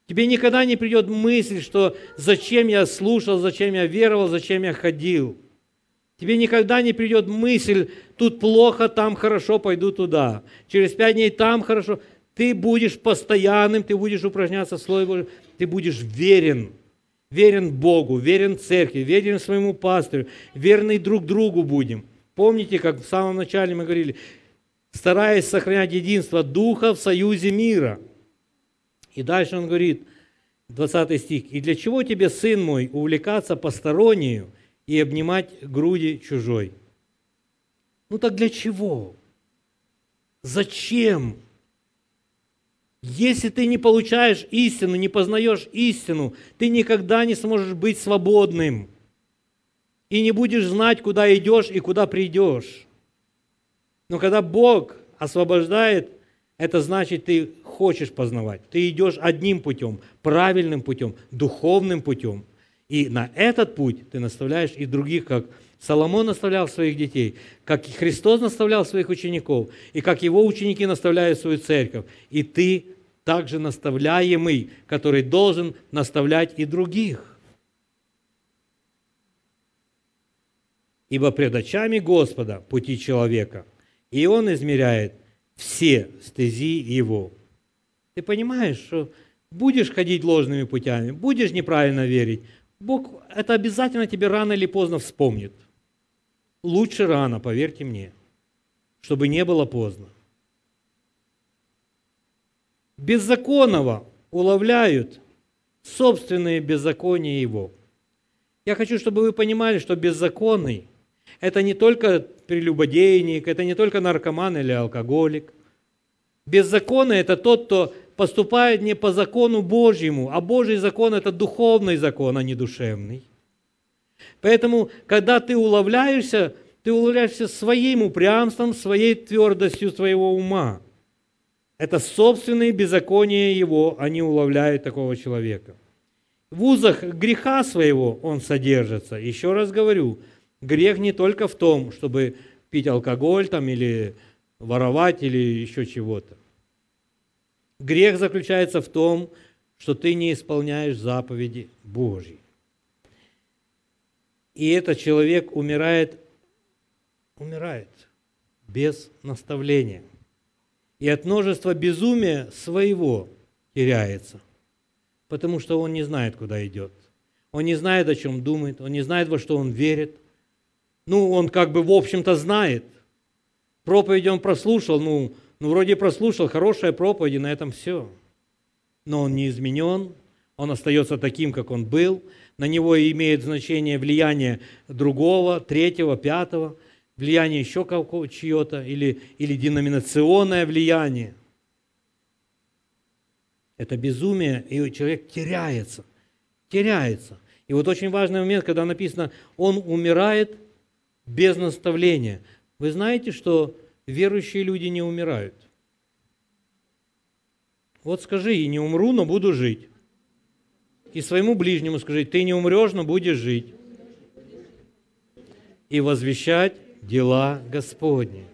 Тебе никогда не придет мысль, что зачем я слушал, зачем я веровал, зачем я ходил. Тебе никогда не придет мысль, тут плохо, там хорошо, пойду туда. Через пять дней там хорошо. Ты будешь постоянным, ты будешь упражняться в Слове Божьем, ты будешь верен. Верен Богу, верен церкви, верен своему пастырю, верны друг другу будем. Помните, как в самом начале мы говорили, стараясь сохранять единство Духа в союзе мира. И дальше он говорит, двадцатый стих, «И для чего тебе, сын мой, увлекаться постороннею и обнимать груди чужой?» Ну так для чего? Зачем? Если ты не получаешь истину, не познаешь истину, ты никогда не сможешь быть свободным. И не будешь знать, куда идешь и куда придешь. Но когда Бог освобождает, это значит, ты хочешь познавать. Ты идешь одним путем, правильным путем, духовным путем. И на этот путь ты наставляешь и других, как Соломон наставлял своих детей, как и Христос наставлял своих учеников, и как его ученики наставляют свою церковь. И ты также наставляемый, который должен наставлять и других. Ибо пред очами Господа пути человека, и Он измеряет все стези его. Ты понимаешь, что будешь ходить ложными путями, будешь неправильно верить, Бог это обязательно тебе рано или поздно вспомнит. Лучше рано, поверьте мне, чтобы не было поздно. Беззаконного уловляют собственные беззакония его. Я хочу, чтобы вы понимали, что беззаконный – это не только прелюбодейник, это не только наркоман или алкоголик. Беззаконный – это тот, кто поступает не по закону Божьему, а Божий закон – это духовный закон, а не душевный. Поэтому, когда ты уловляешься, ты уловляешься своим упрямством, своей твердостью своего ума. Это собственные беззакония его, они уловляют такого человека. В узах греха своего он содержится. Еще раз говорю, грех не только в том, чтобы пить алкоголь там, или воровать, или еще чего-то. Грех заключается в том, что ты не исполняешь заповеди Божьи. И этот человек умирает, умирает без наставления. И от множества безумия своего теряется, потому что он не знает, куда идет. Он не знает, о чем думает, он не знает, во что он верит. Ну, он как бы в общем-то знает. Проповедь он прослушал, ну, ну вроде прослушал, хорошая проповедь, и на этом все. Но он не изменен, он остается таким, как он был. На него имеет значение влияние другого, третьего, пятого, влияние еще кого-то, чье-то, или, или деноминационное влияние. Это безумие, и человек теряется, теряется. И вот очень важный момент, когда написано, он умирает без наставления. Вы знаете, что верующие люди не умирают? Вот скажи, и не умру, но буду жить. И своему ближнему скажи, ты не умрешь, но будешь жить. И возвещать дела Господни.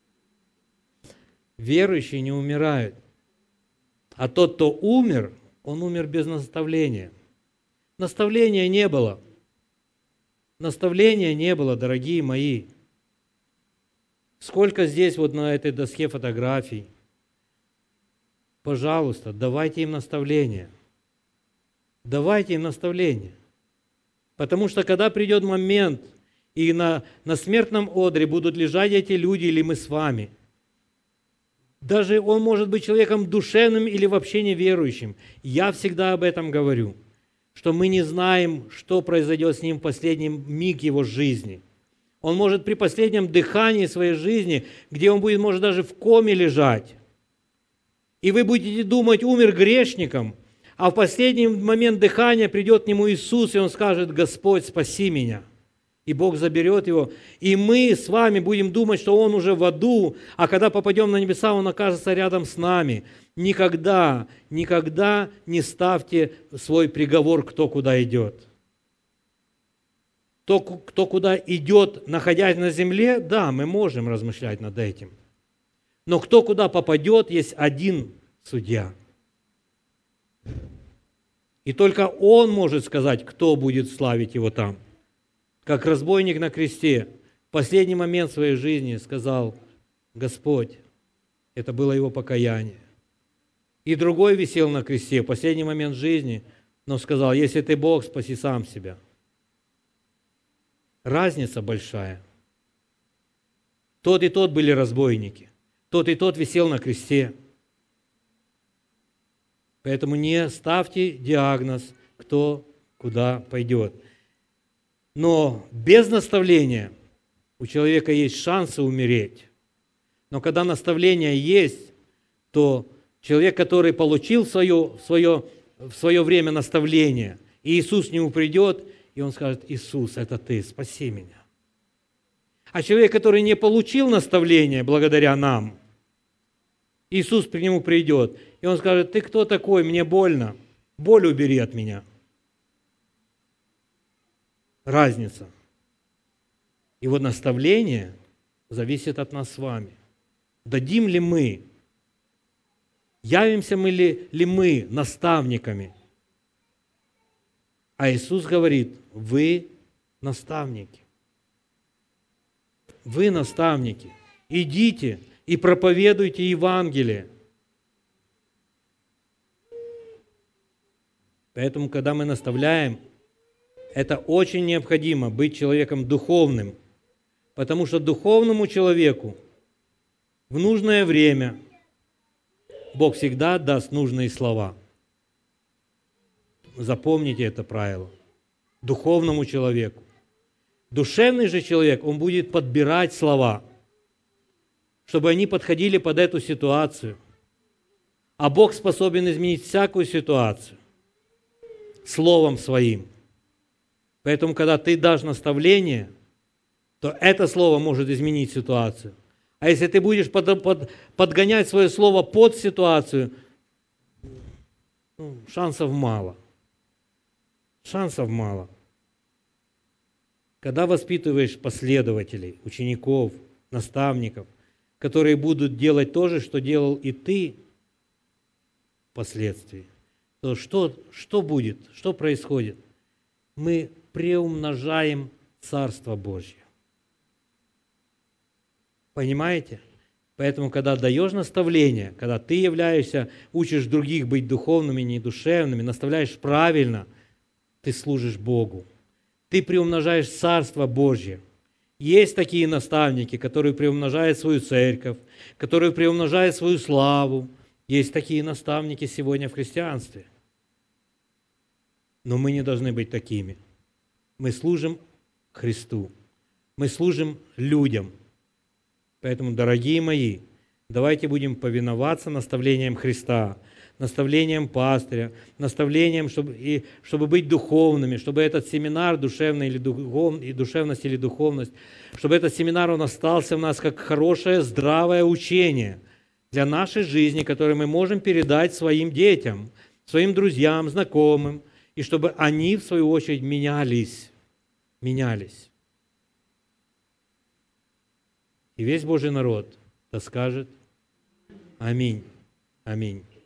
Верующие не умирают. А тот, кто умер, он умер без наставления. Наставления не было. Наставления не было, дорогие мои. Сколько здесь вот на этой доске фотографий. Пожалуйста, давайте им наставления. Давайте им наставления. Потому что когда придет момент, и на, на смертном одре будут лежать эти люди, или мы с вами, даже он может быть человеком душевным или вообще неверующим. Я всегда об этом говорю, что мы не знаем, что произойдет с ним в последний миг его жизни. Он может при последнем дыхании своей жизни, где он будет, может, даже в коме лежать. И вы будете думать, умер грешником, а в последний момент дыхания придет к нему Иисус, и он скажет, Господь, спаси меня. И Бог заберет его. И мы с вами будем думать, что он уже в аду, а когда попадем на небеса, он окажется рядом с нами. Никогда, никогда не ставьте свой приговор, кто куда идет. То, кто куда идет, находясь на земле, да, мы можем размышлять над этим. Но кто куда попадет, есть один судья. И только Он может сказать, кто будет славить Его там. Как разбойник на кресте в последний момент своей жизни сказал: Господь, это было его покаяние. И другой висел на кресте в последний момент жизни, но сказал: если ты Бог, спаси сам себя. Разница большая. Тот и тот были разбойники. Тот и тот висел на кресте. Поэтому не ставьте диагноз, кто куда пойдет. Но без наставления у человека есть шансы умереть. Но когда наставление есть, то человек, который получил свое, свое, в свое время наставление, и Иисус к нему придет, и он скажет: Иисус, это ты, спаси меня. А человек, который не получил наставление благодаря нам, Иисус к нему придет, и он скажет: ты кто такой, мне больно, боль убери от меня. Разница. И вот наставление зависит от нас с вами. Дадим ли мы, явимся мы ли, ли мы наставниками? А Иисус говорит: вы наставники. Вы наставники. Идите и проповедуйте Евангелие. Поэтому, когда мы наставляем, это очень необходимо быть человеком духовным, потому что духовному человеку в нужное время Бог всегда даст нужные слова. Запомните это правило. Духовному человеку. Душевный же человек, он будет подбирать слова, чтобы они подходили под эту ситуацию. А Бог способен изменить всякую ситуацию словом своим. Поэтому, когда ты дашь наставление, то это слово может изменить ситуацию. А если ты будешь под, под, подгонять свое слово под ситуацию, ну, шансов мало. Шансов мало. Когда воспитываешь последователей, учеников, наставников, которые будут делать то же, что делал и ты впоследствии, то что, что будет, что происходит? Мы преумножаем Царство Божье. Понимаете? Поэтому, когда даешь наставление, когда ты являешься, учишь других быть духовными, не душевными, наставляешь правильно, ты служишь Богу. Ты приумножаешь Царство Божье. Есть такие наставники, которые приумножают свою церковь, которые приумножают свою славу. Есть такие наставники сегодня в христианстве. Но мы не должны быть такими. Мы служим Христу. Мы служим людям. Поэтому, дорогие мои, давайте будем повиноваться наставлениям Христа, наставлениям пастыря, наставлениям, чтобы, и, чтобы быть духовными, чтобы этот семинар душевный или духов, и душевность или духовность, чтобы этот семинар, он остался у нас как хорошее, здравое учение для нашей жизни, которое мы можем передать своим детям, своим друзьям, знакомым, и чтобы они, в свою очередь, менялись, менялись. И весь Божий народ да скажет: аминь, аминь.